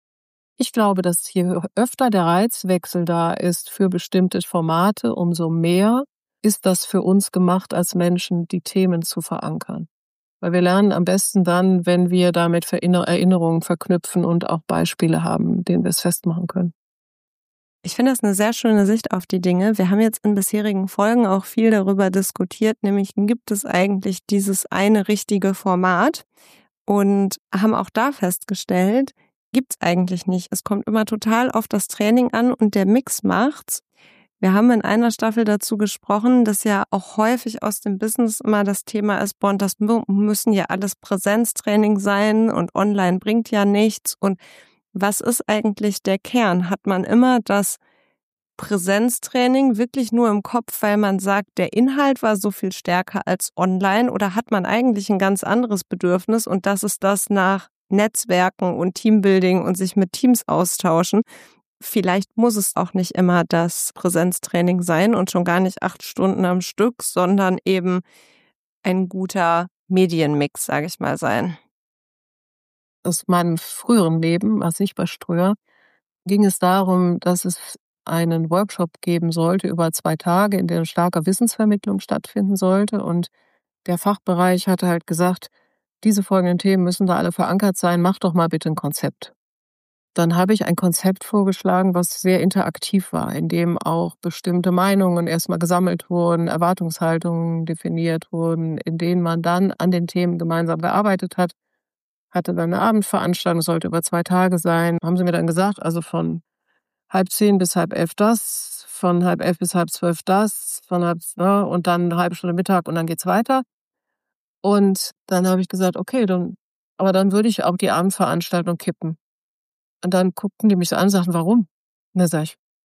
Ich glaube, dass je öfter der Reizwechsel da ist für bestimmte Formate, umso mehr ist das für uns gemacht, als Menschen die Themen zu verankern. Weil wir lernen am besten dann, wenn wir damit Erinnerungen verknüpfen und auch Beispiele haben, denen wir es festmachen können. Ich finde das eine sehr schöne Sicht auf die Dinge. Wir haben jetzt in bisherigen Folgen auch viel darüber diskutiert, nämlich gibt es eigentlich dieses eine richtige Format und haben auch da festgestellt, gibt's eigentlich nicht. Es kommt immer total auf das Training an und der Mix macht's. Wir haben in einer Staffel dazu gesprochen, dass ja auch häufig aus dem Business immer das Thema ist, und das müssen ja alles Präsenztraining sein und online bringt ja nichts. Und was ist eigentlich der Kern? Hat man immer das Präsenztraining wirklich nur im Kopf, weil man sagt, der Inhalt war so viel stärker als online, oder hat man eigentlich ein ganz anderes Bedürfnis und das ist das nach Netzwerken und Teambuilding und sich mit Teams austauschen? Vielleicht muss es auch nicht immer das Präsenztraining sein und schon gar nicht 8 Stunden am Stück, sondern eben ein guter Medienmix, sage ich mal, sein. Aus meinem früheren Leben, als ich bei Ströer, ging es darum, dass es einen Workshop geben sollte über 2 Tage, in der starke Wissensvermittlung stattfinden sollte. Und der Fachbereich hatte halt gesagt, diese folgenden Themen müssen da alle verankert sein, mach doch mal bitte ein Konzept. Dann habe ich ein Konzept vorgeschlagen, was sehr interaktiv war, in dem auch bestimmte Meinungen erstmal gesammelt wurden, Erwartungshaltungen definiert wurden, in denen man dann an den Themen gemeinsam gearbeitet hat. Hatte dann eine Abendveranstaltung, sollte über 2 Tage sein. Haben sie mir dann gesagt, also von 9:30 bis 10:30 das, von 10:30 bis 11:30 das, und dann eine halbe Stunde Mittag und dann geht's weiter. Und dann habe ich gesagt: „Okay, dann würde ich auch die Abendveranstaltung kippen." Und dann guckten die mich so an und sagten: „Warum?" Und dann sage ich: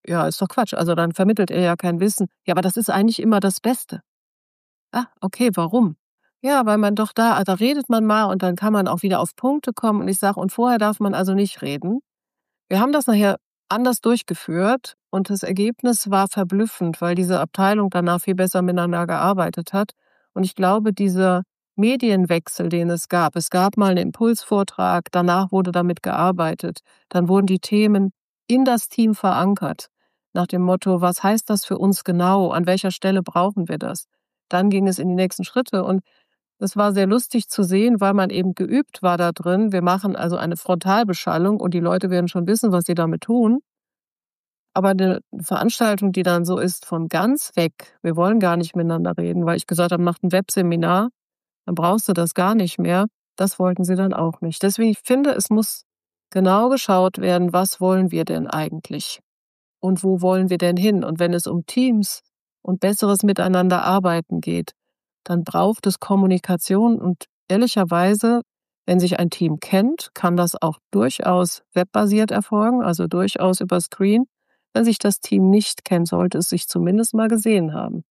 ja, ist doch Quatsch. Also dann vermittelt er ja kein Wissen. Ja, aber das ist eigentlich immer das Beste. Ah, okay, warum? Ja, weil man doch da redet man mal und dann kann man auch wieder auf Punkte kommen. Und ich sage, und vorher darf man also nicht reden. Wir haben das nachher anders durchgeführt und das Ergebnis war verblüffend, weil diese Abteilung danach viel besser miteinander gearbeitet hat. Und ich glaube, dieser Medienwechsel, den es gab mal einen Impulsvortrag, danach wurde damit gearbeitet, dann wurden die Themen in das Team verankert, nach dem Motto, was heißt das für uns genau, an welcher Stelle brauchen wir das? Dann ging es in die nächsten Schritte und das war sehr lustig zu sehen, weil man eben geübt war da drin. Wir machen also eine Frontalbeschallung und die Leute werden schon wissen, was sie damit tun. Aber eine Veranstaltung, die dann so ist von ganz weg, wir wollen gar nicht miteinander reden, weil ich gesagt habe, macht ein Webseminar, dann brauchst du das gar nicht mehr. Das wollten sie dann auch nicht. Deswegen, ich finde, es muss genau geschaut werden, was wollen wir denn eigentlich? Und wo wollen wir denn hin? Und wenn es um Teams und besseres Miteinander arbeiten geht, dann braucht es Kommunikation und ehrlicherweise, wenn sich ein Team kennt, kann das auch durchaus webbasiert erfolgen, also durchaus über Screen. Wenn sich das Team nicht kennt, sollte es sich zumindest mal gesehen haben.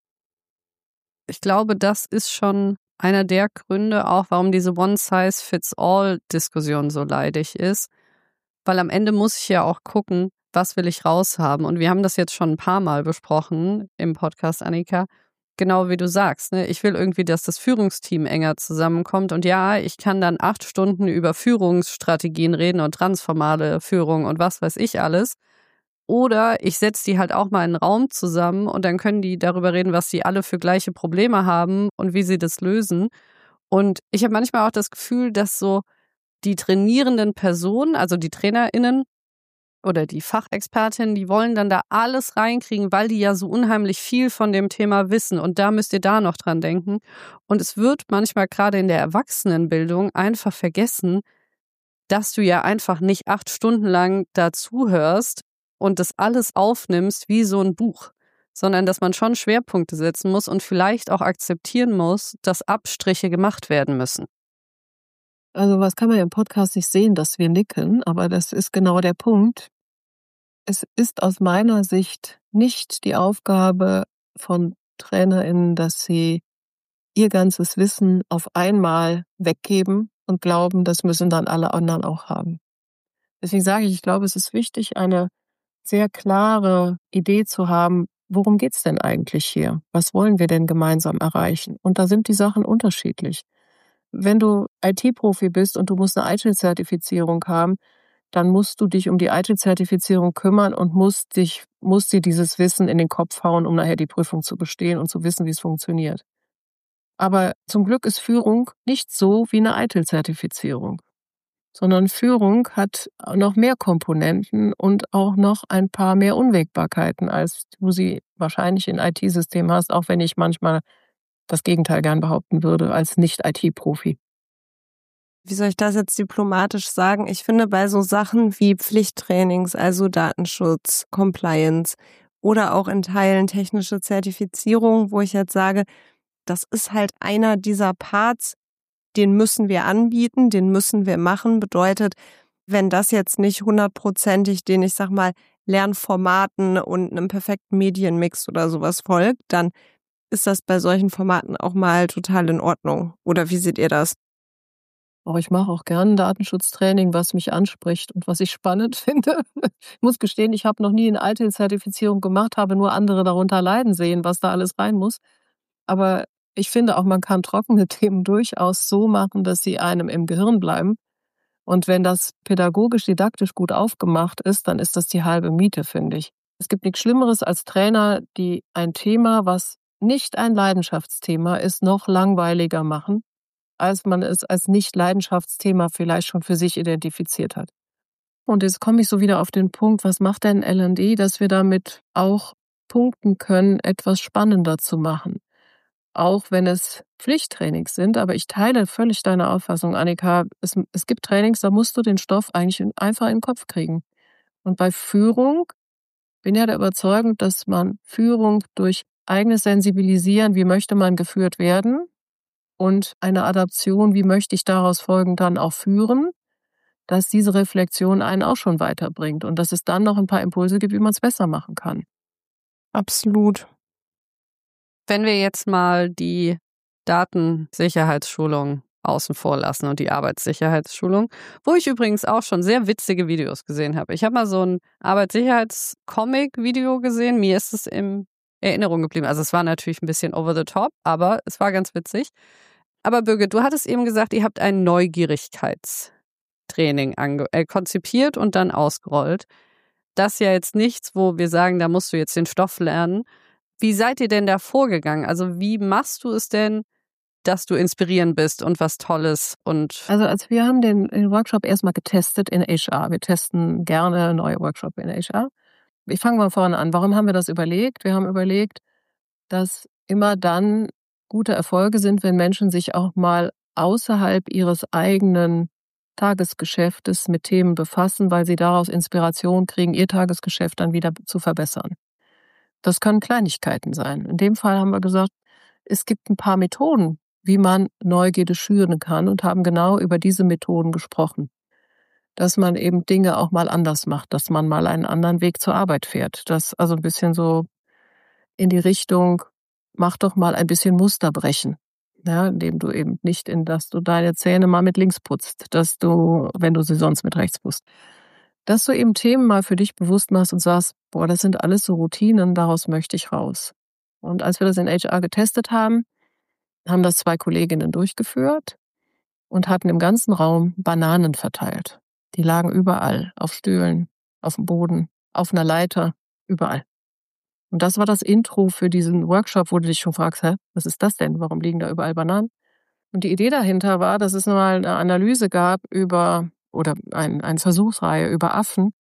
Ich glaube, das ist schon einer der Gründe auch, warum diese One-Size-Fits-All-Diskussion so leidig ist. Weil am Ende muss ich ja auch gucken, was will ich raushaben. Und wir haben das jetzt schon ein paar Mal besprochen im Podcast, Annika. Genau wie du sagst, ne? Ich will irgendwie, dass das Führungsteam enger zusammenkommt. Und ja, ich kann dann 8 Stunden über Führungsstrategien reden und transformale Führung und was weiß ich alles. Oder ich setze die halt auch mal in einen Raum zusammen und dann können die darüber reden, was sie alle für gleiche Probleme haben und wie sie das lösen. Und ich habe manchmal auch das Gefühl, dass so die trainierenden Personen, also die TrainerInnen oder die Fachexpertinnen, die wollen dann da alles reinkriegen, weil die ja so unheimlich viel von dem Thema wissen. Und da müsst ihr da noch dran denken. Und es wird manchmal gerade in der Erwachsenenbildung einfach vergessen, dass du ja einfach nicht 8 Stunden lang da zuhörst und das alles aufnimmst wie so ein Buch, sondern dass man schon Schwerpunkte setzen muss und vielleicht auch akzeptieren muss, dass Abstriche gemacht werden müssen. Also was kann man ja im Podcast nicht sehen, dass wir nicken, aber das ist genau der Punkt. Es ist aus meiner Sicht nicht die Aufgabe von TrainerInnen, dass sie ihr ganzes Wissen auf einmal weggeben und glauben, das müssen dann alle anderen auch haben. Deswegen sage ich glaube, es ist wichtig, eine sehr klare Idee zu haben, worum geht's denn eigentlich hier? Was wollen wir denn gemeinsam erreichen? Und da sind die Sachen unterschiedlich. Wenn du IT-Profi bist und du musst eine ITIL-Zertifizierung haben, dann musst du dich um die ITIL-Zertifizierung kümmern und musst dir dieses Wissen in den Kopf hauen, um nachher die Prüfung zu bestehen und zu wissen, wie es funktioniert. Aber zum Glück ist Führung nicht so wie eine ITIL-Zertifizierung, sondern Führung hat noch mehr Komponenten und auch noch ein paar mehr Unwägbarkeiten, als du sie wahrscheinlich in IT-Systemen hast, auch wenn ich manchmal das Gegenteil gern behaupten würde als Nicht-IT-Profi. Wie soll ich das jetzt diplomatisch sagen? Ich finde, bei so Sachen wie Pflichttrainings, also Datenschutz, Compliance oder auch in Teilen technische Zertifizierung, wo ich jetzt sage, das ist halt einer dieser Parts, den müssen wir anbieten, den müssen wir machen. Bedeutet, wenn das jetzt nicht 100%ig den, ich sag mal, Lernformaten und einem perfekten Medienmix oder sowas folgt, dann ist das bei solchen Formaten auch mal total in Ordnung. Oder wie seht ihr das? Aber ich mache auch gern Datenschutztraining, was mich anspricht und was ich spannend finde. Ich muss gestehen, ich habe noch nie eine ITIL-Zertifizierung gemacht, habe nur andere darunter leiden sehen, was da alles rein muss. Aber ich finde auch, man kann trockene Themen durchaus so machen, dass sie einem im Gehirn bleiben. Und wenn das pädagogisch-didaktisch gut aufgemacht ist, dann ist das die halbe Miete, finde ich. Es gibt nichts Schlimmeres als Trainer, die ein Thema, was nicht ein Leidenschaftsthema ist, noch langweiliger machen, als man es als Nicht-Leidenschaftsthema vielleicht schon für sich identifiziert hat. Und jetzt komme ich so wieder auf den Punkt, was macht denn L&D, dass wir damit auch punkten können, etwas spannender zu machen. Auch wenn es Pflichttrainings sind, aber ich teile völlig deine Auffassung, Annika. Es gibt Trainings, da musst du den Stoff eigentlich einfach in den Kopf kriegen. Und bei Führung bin ja der Überzeugung, dass man Führung durch eigenes Sensibilisieren, wie möchte man geführt werden, und eine Adaption, wie möchte ich daraus folgend dann auch führen, dass diese Reflexion einen auch schon weiterbringt und dass es dann noch ein paar Impulse gibt, wie man es besser machen kann. Absolut. Wenn wir jetzt mal die Datensicherheitsschulung außen vor lassen und die Arbeitssicherheitsschulung, wo ich übrigens auch schon sehr witzige Videos gesehen habe. Ich habe mal so ein Arbeitssicherheits-Comic-Video gesehen. Mir ist es in Erinnerung geblieben. Also es war natürlich ein bisschen over the top, aber es war ganz witzig. Aber Birgit, du hattest eben gesagt, ihr habt ein Neugierigkeitstraining konzipiert und dann ausgerollt. Das ist ja jetzt nichts, wo wir sagen, da musst du jetzt den Stoff lernen. Wie seid ihr denn da vorgegangen? Also wie machst du es denn, dass du inspirierend bist und was Tolles und... Also wir haben den Workshop erstmal getestet in HR. Wir testen gerne neue Workshops in HR. Ich fange mal vorne an. Warum haben wir das überlegt? Wir haben überlegt, dass immer dann gute Erfolge sind, wenn Menschen sich auch mal außerhalb ihres eigenen Tagesgeschäftes mit Themen befassen, weil sie daraus Inspiration kriegen, ihr Tagesgeschäft dann wieder zu verbessern. Das können Kleinigkeiten sein. In dem Fall haben wir gesagt, es gibt ein paar Methoden, wie man Neugierde schüren kann und haben genau über diese Methoden gesprochen. Dass man eben Dinge auch mal anders macht, dass man mal einen anderen Weg zur Arbeit fährt. Das also ein bisschen so in die Richtung, mach doch mal ein bisschen Muster brechen. Ja, indem du eben nicht dass du deine Zähne mal mit links putzt, dass du, wenn du sie sonst mit rechts putzt. Dass du eben Themen mal für dich bewusst machst und sagst, boah, das sind alles so Routinen, daraus möchte ich raus. Und als wir das in HR getestet haben das 2 Kolleginnen durchgeführt und hatten im ganzen Raum Bananen verteilt. Die lagen überall, auf Stühlen, auf dem Boden, auf einer Leiter, überall. Und das war das Intro für diesen Workshop, wo du dich schon fragst, was ist das denn? Warum liegen da überall Bananen? Und die Idee dahinter war, dass es mal eine Analyse gab oder eine Versuchsreihe über Affen,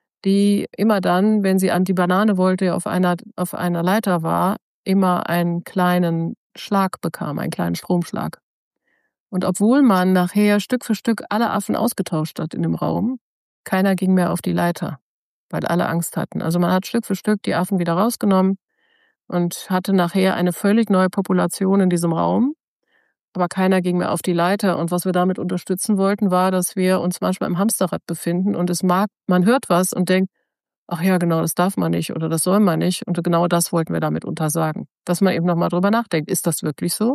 die immer dann, wenn sie an die Banane wollte, auf einer Leiter war, immer einen kleinen Schlag bekam, einen kleinen Stromschlag. Und obwohl man nachher Stück für Stück alle Affen ausgetauscht hat in dem Raum, keiner ging mehr auf die Leiter, weil alle Angst hatten. Also man hat Stück für Stück die Affen wieder rausgenommen und hatte nachher eine völlig neue Population in diesem Raum. Aber keiner ging mehr auf die Leiter. Und was wir damit unterstützen wollten, war, dass wir uns manchmal im Hamsterrad befinden und man hört was und denkt, ach ja, genau, das darf man nicht oder das soll man nicht. Und genau das wollten wir damit untersagen. Dass man eben nochmal drüber nachdenkt, ist das wirklich so?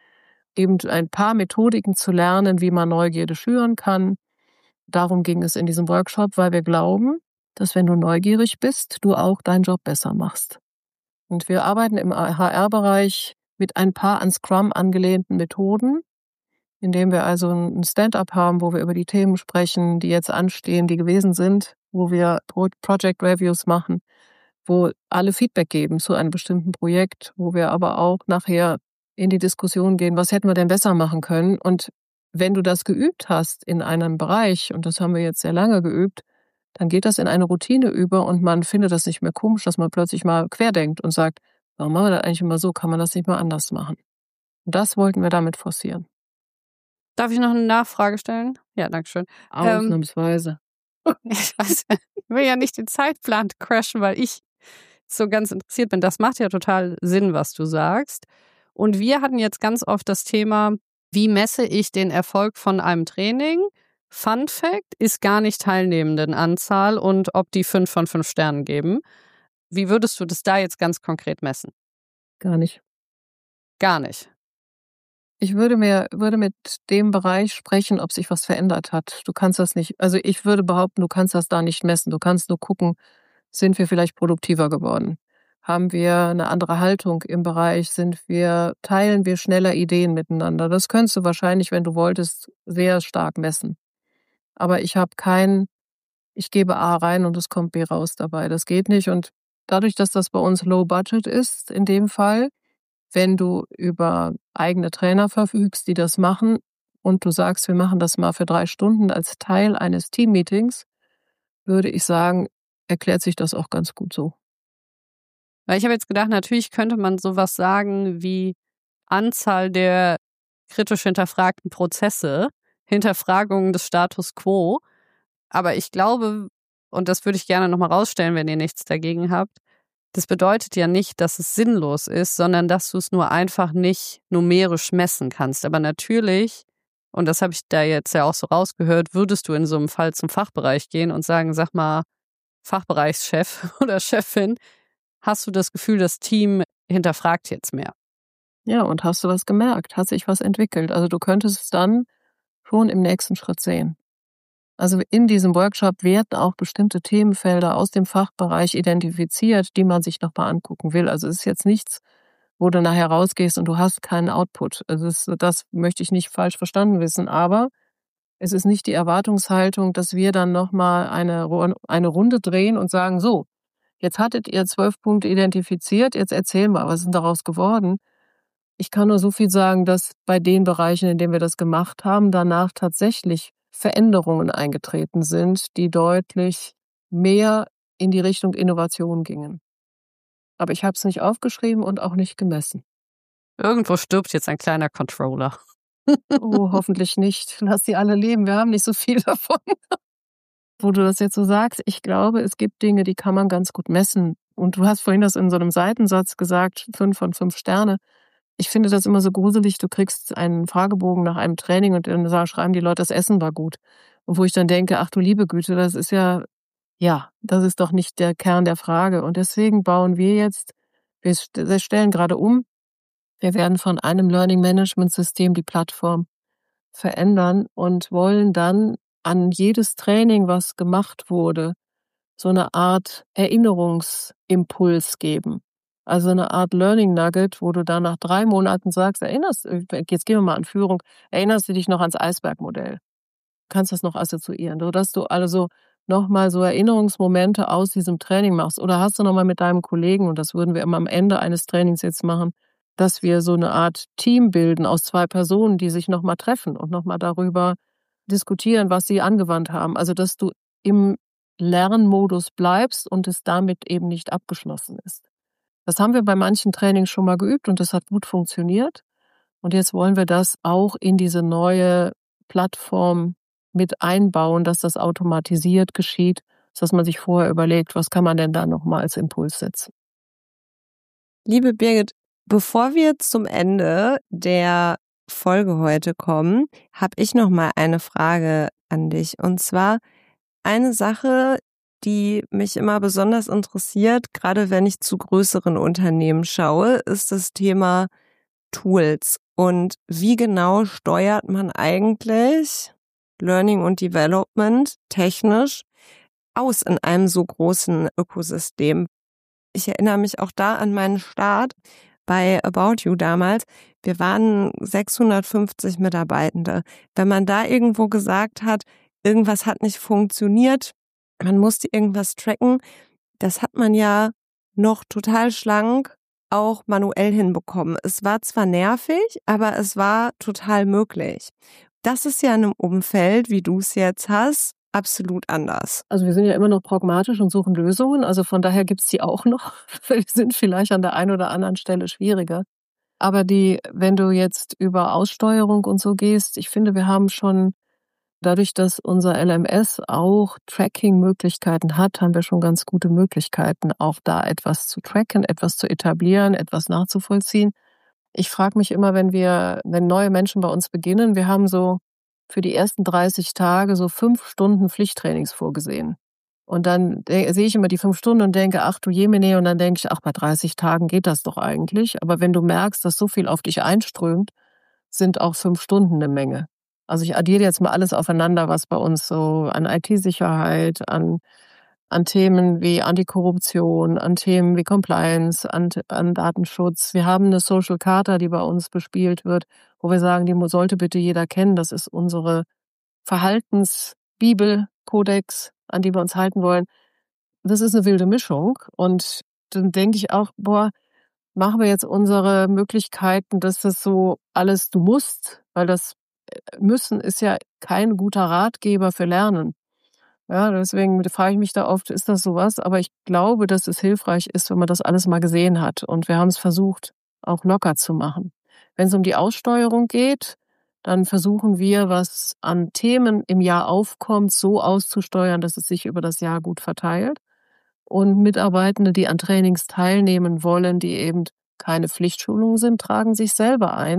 Eben ein paar Methodiken zu lernen, wie man Neugierde schüren kann. Darum ging es in diesem Workshop, weil wir glauben, dass wenn du neugierig bist, du auch deinen Job besser machst. Und wir arbeiten im HR-Bereich mit ein paar an Scrum angelehnten Methoden, indem wir also ein Stand-up haben, wo wir über die Themen sprechen, die jetzt anstehen, die gewesen sind, wo wir Project Reviews machen, wo alle Feedback geben zu einem bestimmten Projekt, wo wir aber auch nachher in die Diskussion gehen, was hätten wir denn besser machen können? Und wenn du das geübt hast in einem Bereich, und das haben wir jetzt sehr lange geübt, dann geht das in eine Routine über und man findet das nicht mehr komisch, dass man plötzlich mal querdenkt und sagt, warum machen wir das eigentlich immer so? Kann man das nicht mal anders machen? Und das wollten wir damit forcieren. Darf ich noch eine Nachfrage stellen? Ja, danke schön. Ausnahmsweise. Ich will ja nicht den Zeitplan crashen, weil ich so ganz interessiert bin. Das macht ja total Sinn, was du sagst. Und wir hatten jetzt ganz oft das Thema, wie messe ich den Erfolg von einem Training? Fun Fact ist gar nicht Teilnehmendenanzahl und ob die 5 von 5 Sternen geben. Wie würdest du das da jetzt ganz konkret messen? Gar nicht. Gar nicht. Ich würde mit dem Bereich sprechen, ob sich was verändert hat. Du kannst das nicht, also ich würde behaupten, du kannst das da nicht messen. Du kannst nur gucken, sind wir vielleicht produktiver geworden? Haben wir eine andere Haltung im Bereich? Teilen wir schneller Ideen miteinander? Das könntest du wahrscheinlich, wenn du wolltest, sehr stark messen. Aber ich gebe A rein und es kommt B raus dabei. Das geht nicht. Und dadurch, dass das bei uns Low Budget ist, in dem Fall, wenn du über eigene Trainer verfügst, die das machen und du sagst, wir machen das mal für 3 Stunden als Teil eines Teammeetings, würde ich sagen, erklärt sich das auch ganz gut so. Weil ich habe jetzt gedacht, natürlich könnte man sowas sagen wie Anzahl der kritisch hinterfragten Prozesse, Hinterfragungen des Status quo. Aber ich glaube, und das würde ich gerne nochmal rausstellen, wenn ihr nichts dagegen habt, das bedeutet ja nicht, dass es sinnlos ist, sondern dass du es nur einfach nicht numerisch messen kannst. Aber natürlich Und das habe ich da jetzt ja auch so rausgehört. Würdest du in so einem Fall zum Fachbereich gehen und sagen, sag mal, Fachbereichschef oder Chefin, hast du das Gefühl, das Team hinterfragt jetzt mehr? Ja, und hast du was gemerkt? Hat sich was entwickelt? Also du könntest es dann schon im nächsten Schritt sehen. Also in diesem Workshop werden auch bestimmte Themenfelder aus dem Fachbereich identifiziert, die man sich nochmal angucken will. Also es ist jetzt nichts, wo du nachher rausgehst und du hast keinen Output. Also das möchte ich nicht falsch verstanden wissen, aber es ist nicht die Erwartungshaltung, dass wir dann nochmal eine Runde drehen und sagen, so, jetzt hattet ihr 12 Punkte identifiziert, jetzt erzähl mal, was ist denn daraus geworden? Ich kann nur so viel sagen, dass bei den Bereichen, in denen wir das gemacht haben, danach tatsächlich Veränderungen eingetreten sind, die deutlich mehr in die Richtung Innovation gingen. Aber ich habe es nicht aufgeschrieben und auch nicht gemessen. Irgendwo stirbt jetzt ein kleiner Controller. Oh, hoffentlich nicht. Lass sie alle leben, wir haben nicht so viel davon. Wo du das jetzt so sagst, ich glaube, es gibt Dinge, die kann man ganz gut messen. Und du hast vorhin das in so einem Seitensatz gesagt, 5 von 5 Sterne. Ich finde das immer so gruselig, du kriegst einen Fragebogen nach einem Training und dann schreiben die Leute, das Essen war gut. Und wo ich dann denke, ach du liebe Güte, das ist ja, das ist doch nicht der Kern der Frage. Und deswegen bauen wir jetzt, wir stellen gerade um, wir werden von einem Learning Management System die Plattform verändern und wollen dann an jedes Training, was gemacht wurde, so eine Art Erinnerungsimpuls geben. Also eine Art Learning Nugget, wo du dann nach 3 Monaten sagst, jetzt gehen wir mal an Führung, erinnerst du dich noch ans Eisbergmodell? Kannst das noch assoziieren, sodass du also nochmal so Erinnerungsmomente aus diesem Training machst. Oder hast du nochmal mit deinem Kollegen, und das würden wir immer am Ende eines Trainings jetzt machen, dass wir so eine Art Team bilden aus 2 Personen, die sich nochmal treffen und nochmal darüber diskutieren, was sie angewandt haben. Also dass du im Lernmodus bleibst und es damit eben nicht abgeschlossen ist. Das haben wir bei manchen Trainings schon mal geübt und das hat gut funktioniert. Und jetzt wollen wir das auch in diese neue Plattform mit einbauen, dass das automatisiert geschieht, dass man sich vorher überlegt, was kann man denn da nochmal als Impuls setzen. Liebe Birgit, bevor wir zum Ende der Folge heute kommen, habe ich noch mal eine Frage an dich. Und zwar eine Sache, die mich immer besonders interessiert, gerade wenn ich zu größeren Unternehmen schaue, ist das Thema Tools. Und wie genau steuert man eigentlich Learning und Development technisch aus in einem so großen Ökosystem? Ich erinnere mich auch da an meinen Start bei About You damals. Wir waren 650 Mitarbeitende. Wenn man da irgendwo gesagt hat, irgendwas hat nicht funktioniert, man musste irgendwas tracken, das hat man ja noch total schlank auch manuell hinbekommen. Es war zwar nervig, aber es war total möglich. Das ist ja in einem Umfeld, wie du es jetzt hast, absolut anders. Also wir sind ja immer noch pragmatisch und suchen Lösungen. Also von daher gibt's die auch noch. Die sind vielleicht an der einen oder anderen Stelle schwieriger. Aber wenn du jetzt über Aussteuerung und so gehst, ich finde, wir haben schon, dadurch, dass unser LMS auch Tracking-Möglichkeiten hat, haben wir schon ganz gute Möglichkeiten, auch da etwas zu tracken, etwas zu etablieren, etwas nachzuvollziehen. Ich frage mich immer, wenn neue Menschen bei uns beginnen, wir haben so für die ersten 30 Tage so 5 Stunden Pflichttrainings vorgesehen. Und dann sehe ich immer die 5 Stunden und denke, ach du Jemine, und dann denke ich, ach, bei 30 Tagen geht das doch eigentlich. Aber wenn du merkst, dass so viel auf dich einströmt, sind auch 5 Stunden eine Menge. Also ich addiere jetzt mal alles aufeinander, was bei uns so an IT-Sicherheit, an Themen wie Antikorruption, an Themen wie Compliance, an Datenschutz. Wir haben eine Social Charta, die bei uns bespielt wird, wo wir sagen, die sollte bitte jeder kennen. Das ist unsere Verhaltensbibel, Kodex, an die wir uns halten wollen. Das ist eine wilde Mischung. Und dann denke ich auch, machen wir jetzt unsere Möglichkeiten, dass das so alles du musst, weil das Müssen ist ja kein guter Ratgeber für Lernen. Ja, deswegen frage ich mich da oft, ist das sowas? Aber ich glaube, dass es hilfreich ist, wenn man das alles mal gesehen hat. Und wir haben es versucht, auch locker zu machen. Wenn es um die Aussteuerung geht, dann versuchen wir, was an Themen im Jahr aufkommt, so auszusteuern, dass es sich über das Jahr gut verteilt. Und Mitarbeitende, die an Trainings teilnehmen wollen, die eben keine Pflichtschulungen sind, tragen sich selber ein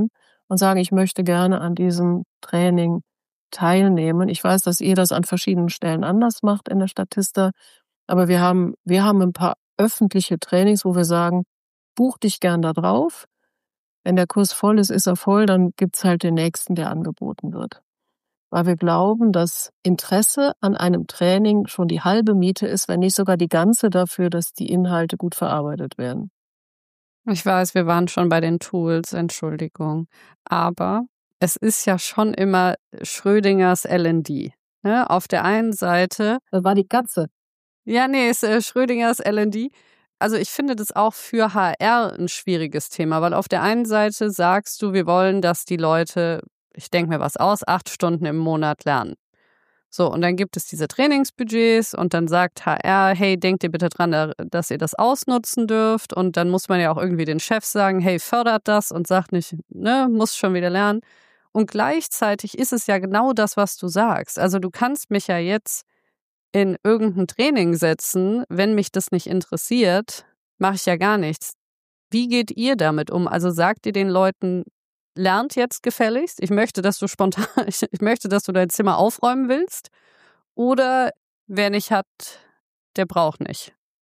und sagen, ich möchte gerne an diesem Training teilnehmen. Ich weiß, dass ihr das an verschiedenen Stellen anders macht in der Statista, aber wir haben ein paar öffentliche Trainings, wo wir sagen, buch dich gern da drauf. Wenn der Kurs voll ist er voll, dann gibt's halt den nächsten, der angeboten wird. Weil wir glauben, dass Interesse an einem Training schon die halbe Miete ist, wenn nicht sogar die ganze dafür, dass die Inhalte gut verarbeitet werden. Ich weiß, wir waren schon bei den Tools, Entschuldigung. Aber es ist ja schon immer Schrödingers L&D. Ne? Auf der einen Seite. Das war die Katze. Ja, nee, ist Schrödingers L&D. Also ich finde das auch für HR ein schwieriges Thema, weil auf der einen Seite sagst du, wir wollen, dass die Leute, ich denke mir was aus, 8 Stunden im Monat lernen. So, und dann gibt es diese Trainingsbudgets und dann sagt HR, hey, denkt ihr bitte dran, dass ihr das ausnutzen dürft. Und dann muss man ja auch irgendwie den Chef sagen, hey, fördert das und sagt nicht, ne, muss schon wieder lernen. Und gleichzeitig ist es ja genau das, was du sagst. Also du kannst mich ja jetzt in irgendein Training setzen, wenn mich das nicht interessiert, mache ich ja gar nichts. Wie geht ihr damit um? Also sagt ihr den Leuten, lernt jetzt gefälligst? Ich möchte, dass du spontan, ich möchte, dass du dein Zimmer aufräumen willst. Oder wer nicht hat, der braucht nicht.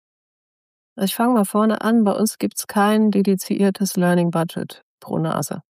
Ich fange mal vorne an. Bei uns gibt's kein dediziertes Learning Budget pro Nase,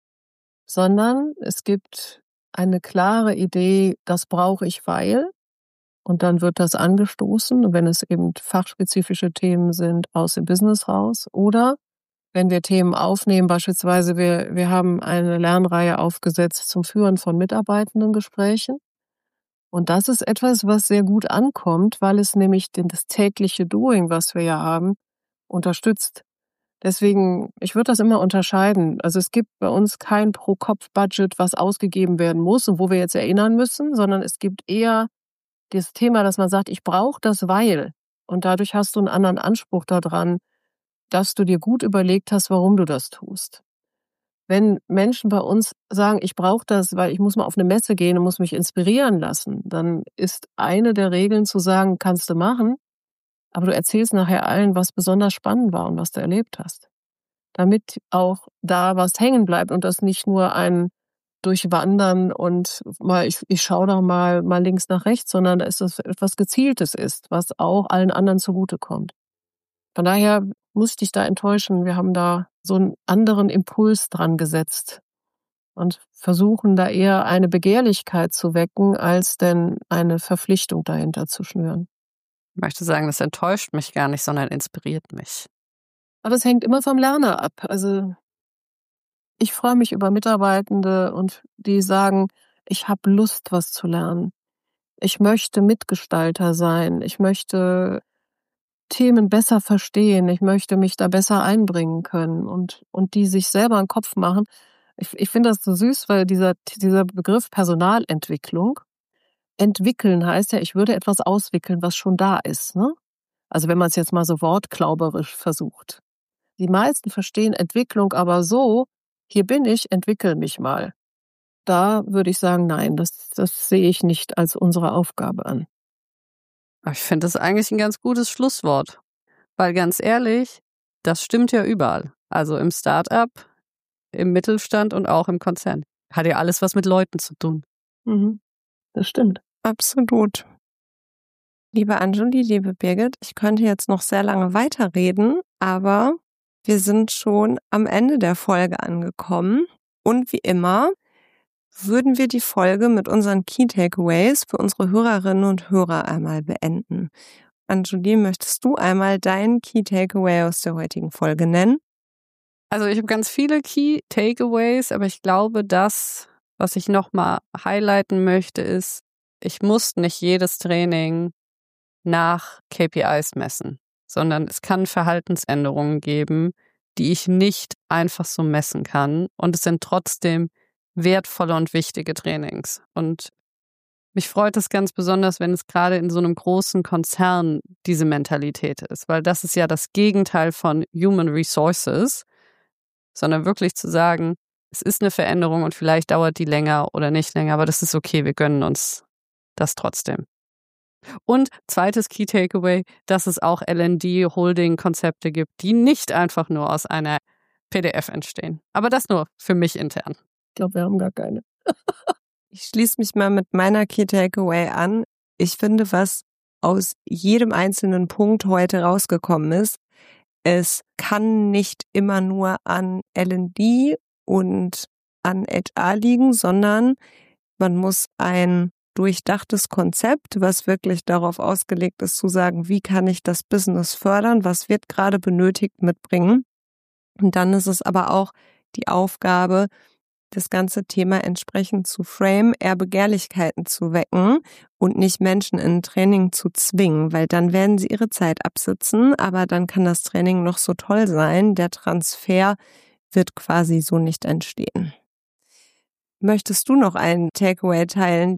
sondern es gibt eine klare Idee, das brauche ich, weil, und dann wird das angestoßen, wenn es eben fachspezifische Themen sind aus dem Business raus, oder wenn wir Themen aufnehmen, beispielsweise wir haben eine Lernreihe aufgesetzt zum Führen von Mitarbeitendengesprächen. Und das ist etwas, was sehr gut ankommt, weil es nämlich das tägliche Doing, was wir ja haben, unterstützt. Deswegen, ich würde das immer unterscheiden. Also es gibt bei uns kein Pro-Kopf-Budget, was ausgegeben werden muss und wo wir jetzt erinnern müssen, sondern es gibt eher das Thema, dass man sagt, ich brauche das, weil. Und dadurch hast du einen anderen Anspruch daran, dass du dir gut überlegt hast, warum du das tust. Wenn Menschen bei uns sagen, ich brauche das, weil ich muss mal auf eine Messe gehen und muss mich inspirieren lassen, dann ist eine der Regeln zu sagen, kannst du machen, aber du erzählst nachher allen, was besonders spannend war und was du erlebt hast. Damit auch da was hängen bleibt und das nicht nur ein Durchwandern und mal, ich schaue doch mal links nach rechts, sondern dass das etwas Gezieltes ist, was auch allen anderen zugutekommt. Von daher muss ich dich da enttäuschen. Wir haben da so einen anderen Impuls dran gesetzt und versuchen da eher eine Begehrlichkeit zu wecken, als denn eine Verpflichtung dahinter zu schnüren. Ich möchte sagen, das enttäuscht mich gar nicht, sondern inspiriert mich. Aber es hängt immer vom Lerner ab. Also ich freue mich über Mitarbeitende und die sagen, ich habe Lust, was zu lernen. Ich möchte Mitgestalter sein. Ich möchte Themen besser verstehen. Ich möchte mich da besser einbringen können und die sich selber einen Kopf machen. Ich finde das so süß, weil dieser Begriff Personalentwicklung, entwickeln heißt ja, ich würde etwas auswickeln, was schon da ist, ne? Also wenn man es jetzt mal so wortklauberisch versucht. Die meisten verstehen Entwicklung aber so, hier bin ich, entwickel mich mal. Da würde ich sagen, nein, das sehe ich nicht als unsere Aufgabe an. Ich finde das eigentlich ein ganz gutes Schlusswort. Weil ganz ehrlich, das stimmt ja überall. Also im Start-up, im Mittelstand und auch im Konzern. Hat ja alles was mit Leuten zu tun. Das stimmt. Absolut. Liebe Anjuli, liebe Birgit, ich könnte jetzt noch sehr lange weiterreden, aber wir sind schon am Ende der Folge angekommen. Und wie immer würden wir die Folge mit unseren Key Takeaways für unsere Hörerinnen und Hörer einmal beenden. Anjuli, möchtest du einmal deinen Key Takeaway aus der heutigen Folge nennen? Also ich habe ganz viele Key Takeaways, aber ich glaube, das, was ich nochmal highlighten möchte, ist, ich muss nicht jedes Training nach KPIs messen, sondern es kann Verhaltensänderungen geben, die ich nicht einfach so messen kann. Und es sind trotzdem wertvolle und wichtige Trainings. Und mich freut es ganz besonders, wenn es gerade in so einem großen Konzern diese Mentalität ist, weil das ist ja das Gegenteil von Human Resources, sondern wirklich zu sagen, es ist eine Veränderung und vielleicht dauert die länger oder nicht länger, aber das ist okay, wir gönnen uns das trotzdem. Und zweites Key Takeaway, dass es auch L&D-Holding-Konzepte gibt, die nicht einfach nur aus einer PDF entstehen. Aber das nur für mich intern. Ich glaube, wir haben gar keine. Ich schließe mich mal mit meiner Key Takeaway an. Ich finde, was aus jedem einzelnen Punkt heute rausgekommen ist, es kann nicht immer nur an L&D und an HR liegen, sondern man muss ein durchdachtes Konzept, was wirklich darauf ausgelegt ist, zu sagen, wie kann ich das Business fördern, was wird gerade benötigt, mitbringen. Und dann ist es aber auch die Aufgabe, das ganze Thema entsprechend zu framen, eher Begehrlichkeiten zu wecken und nicht Menschen in ein Training zu zwingen, weil dann werden sie ihre Zeit absitzen, aber dann kann das Training noch so toll sein, der Transfer wird quasi so nicht entstehen. Möchtest du noch einen Takeaway teilen?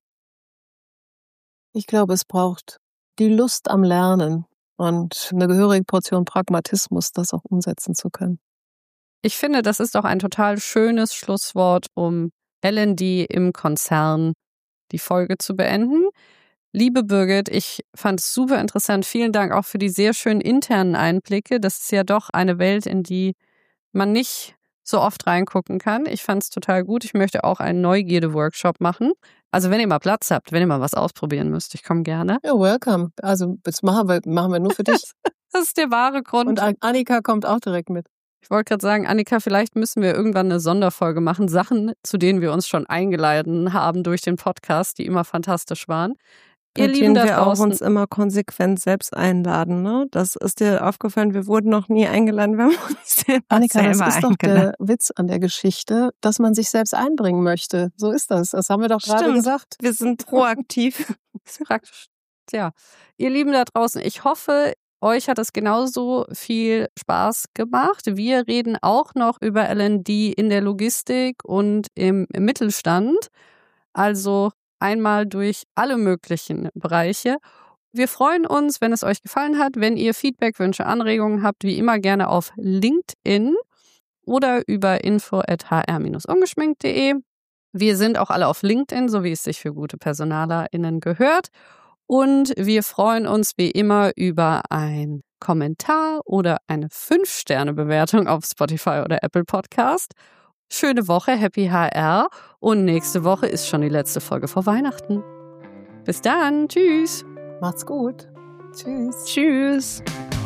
Ich glaube, es braucht die Lust am Lernen und eine gehörige Portion Pragmatismus, das auch umsetzen zu können. Ich finde, das ist doch ein total schönes Schlusswort, um L&D im Konzern die Folge zu beenden. Liebe Birgit, ich fand es super interessant. Vielen Dank auch für die sehr schönen internen Einblicke. Das ist ja doch eine Welt, in die man nicht so oft reingucken kann. Ich fand es total gut. Ich möchte auch einen Neugierde-Workshop machen. Also wenn ihr mal Platz habt, wenn ihr mal was ausprobieren müsst, ich komme gerne. Ja, welcome. Also das machen wir nur für dich. Das ist der wahre Grund. Und Annika kommt auch direkt mit. Ich wollte gerade sagen, Annika, vielleicht müssen wir irgendwann eine Sonderfolge machen. Sachen, zu denen wir uns schon eingeladen haben durch den Podcast, die immer fantastisch waren. Ihr Lieben da draußen, wir auch uns immer konsequent selbst einladen, ne? Das ist dir aufgefallen, wir wurden noch nie eingeladen, wir haben uns Annika, das ist doch der Witz an der Geschichte, dass man sich selbst einbringen möchte. So ist das. Das haben wir doch gerade gesagt. Wir sind proaktiv. Das ist praktisch. Tja, ihr Lieben da draußen, ich hoffe, euch hat es genauso viel Spaß gemacht. Wir reden auch noch über L&D in der Logistik und im Mittelstand. Also einmal durch alle möglichen Bereiche. Wir freuen uns, wenn es euch gefallen hat. Wenn ihr Feedback, Wünsche, Anregungen habt, wie immer gerne auf LinkedIn oder über info@hr-ungeschminkt.de. Wir sind auch alle auf LinkedIn, so wie es sich für gute PersonalerInnen gehört. Und wir freuen uns wie immer über einen Kommentar oder eine 5-Sterne-Bewertung auf Spotify oder Apple Podcast. Schöne Woche, Happy HR. Und nächste Woche ist schon die letzte Folge vor Weihnachten. Bis dann. Tschüss. Macht's gut. Tschüss. Tschüss.